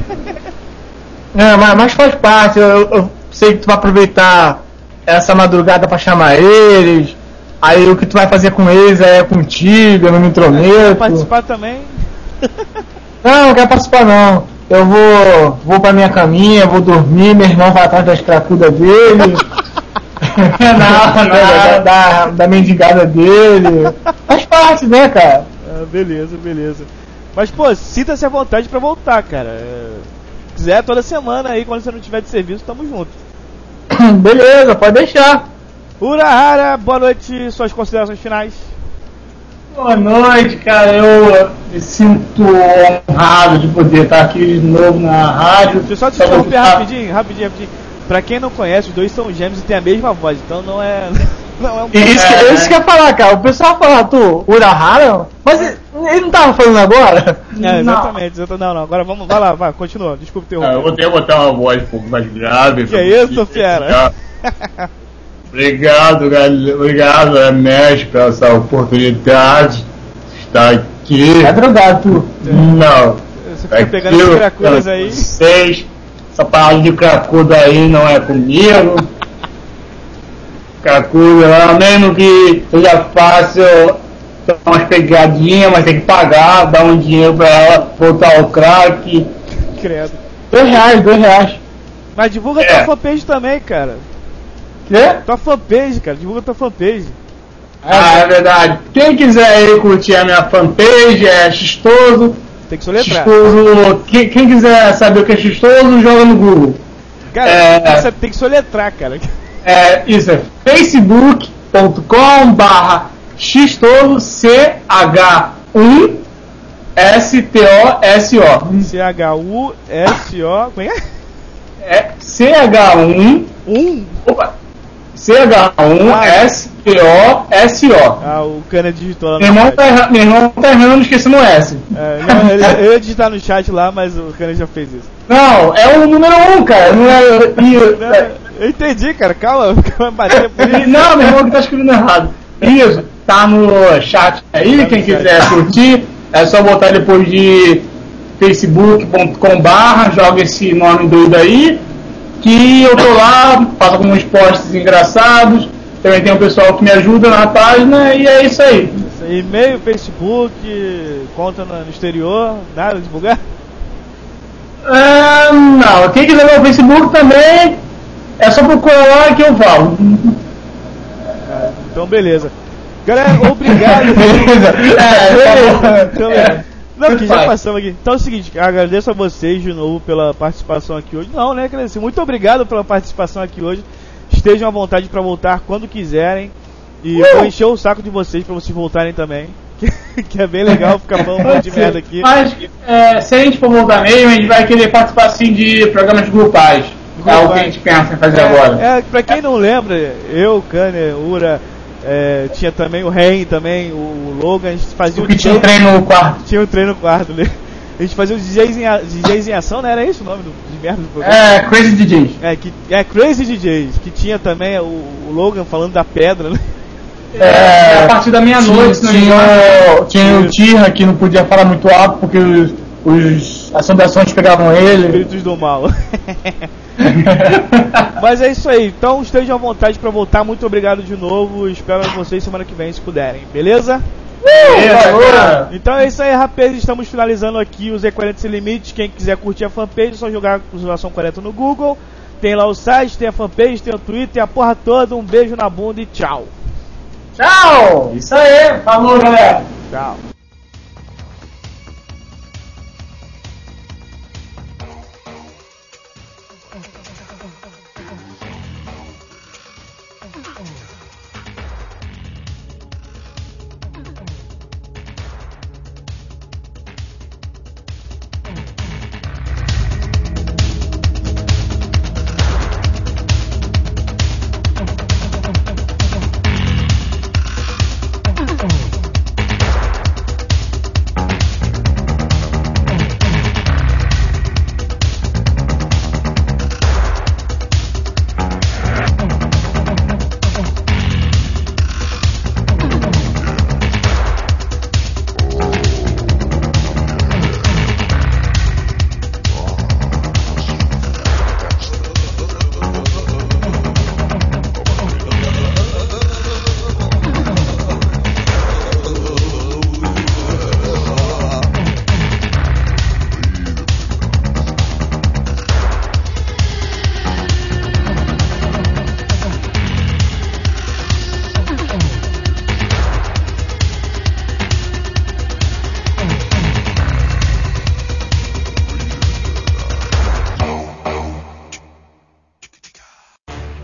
É, mas, mas faz parte, eu, eu sei que tu vai aproveitar essa madrugada pra chamar eles, aí o que tu vai fazer com eles é contigo, eu não me intrometo. Quer participar também? Não, não quero participar não. Eu vou, vou pra minha caminha, vou dormir, meu irmão vai atrás das cracudas dele. não, não. Da, da, da mendigada dele. Faz parte, né, cara? Ah, beleza, beleza. Mas, pô, sinta-se à vontade pra voltar, cara. É, se quiser, toda semana aí, quando você não tiver de serviço, tamo junto. Beleza, pode deixar. Urahara, boa noite, suas considerações finais. Boa noite, cara. Eu me sinto honrado de poder estar aqui de novo na rádio. Deixa eu só te interromper rapidinho, rapidinho, rapidinho. Pra quem não conhece, os dois são gêmeos e tem a mesma voz, então não é. Não é um. Isso, é, que, isso que eu ia falar, cara. O pessoal fala, tu, Urahara, mas ele, ele não tava falando agora? É, exatamente. Não, não, não. Agora vamos, vai lá, vai, continua. Desculpa ter ah, eu vou ter que botar uma voz um pouco mais grave. Que é isso, fera? Obrigado, galera. Obrigado, Ernesto, pela essa oportunidade de estar aqui. É drogado, tu? Não. Você fica pegando as cracudas aí. Vocês, essa parada de cracuda aí não é comigo. Cracuda, lá, mesmo que seja fácil dar umas pegadinhas, mas tem que pagar, dar um dinheiro pra ela voltar ao crack. Credo. Dois reais, dois reais. Mas divulga É. tua fanpage também, cara. Quê? Tua fanpage, cara. Divulga tua fanpage. Ah, é verdade. Quem quiser aí curtir a minha fanpage é Xistoso. Tem que soletrar. Xistoso. Quem, quem quiser saber o que é Xistoso, joga no Google. Cara, É. você tem que soletrar, cara. É, isso é facebook ponto com barra Xistoso, C H um S T O S O. C H U S O. Como é? É C H um. Um? Opa! C H um S T O S O. Ah, o Cana digitou lá no Meu irmão chat. tá errando, meu irmão tá errando, esquecendo o S. É, não, ele, eu ia digitar no chat lá, mas o Cana já fez isso. Não, é o número um, cara. Não é. Não, eu entendi, cara. Calma, vai bater por E- isso. Não, meu irmão que tá escrevendo errado. Isso, tá no chat aí, Tá no quem chat. quiser curtir, é só botar depois de facebook ponto com barra, joga esse nome doido aí, que eu tô lá, faço alguns posts engraçados, também tem um pessoal que me ajuda na página, e é isso aí. E-mail, Facebook, conta no no exterior, nada de divulgar? Ah, não, quem quiser ver o Facebook também, é só procurar lá que eu falo. Ah, então, beleza. Galera, obrigado. Beleza? É, Beleza. Então, beleza. Não, que já Vai. passamos aqui. Então é o seguinte, agradeço a vocês de novo pela participação aqui hoje. Não, né, agradecer. Muito obrigado pela participação aqui hoje. Estejam à vontade para voltar quando quiserem. E eu vou encher o saco de vocês para vocês voltarem também. Que, que é bem legal ficar falando um monte de merda aqui. Mas é, se a gente for voltar mesmo, a gente vai querer participar assim de programas grupais. É o que a gente pensa em fazer É, agora. é, pra quem não lembra, eu, Kanner, Ura, é, tinha também o Ren também, o Logan, a gente fazia o Porque D tinha J, um treino no quarto. tinha um treino no quarto ali. A gente fazia os D Js em, a- D Js em ação, né? Era isso o nome do, de merda do programa? É, Crazy D Js. É, que, é Crazy D Js, que tinha também o, o Logan falando da pedra, né? É, a partir da meia-noite, se não me Tinha, engano. tinha o Tira que não podia falar muito alto porque os, os assombrações pegavam ele. Espíritos do mal. Mas é isso aí, então estejam à vontade pra voltar. Muito obrigado de novo. Espero vocês semana que vem, se puderem, beleza? Beleza. Então é isso aí, rapazes. Estamos finalizando aqui o Z quarenta Sem Limites. Quem quiser curtir a fanpage, é só jogar Cruzação quarenta no Google. Tem lá o site, tem a fanpage, tem o Twitter, tem a porra toda. Um beijo na bunda e tchau. Tchau! Isso aí, falou, galera! Tchau.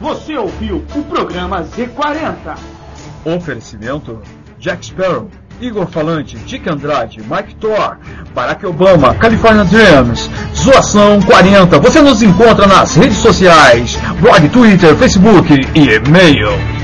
Você ouviu o programa Z quarenta. Oferecimento: Jack Sparrow, Igor Falante, Dick Andrade, Mike Thor, Barack Obama, California Dreams, Zoação quarenta. Você nos encontra nas redes sociais, blog, Twitter, Facebook e e-mail.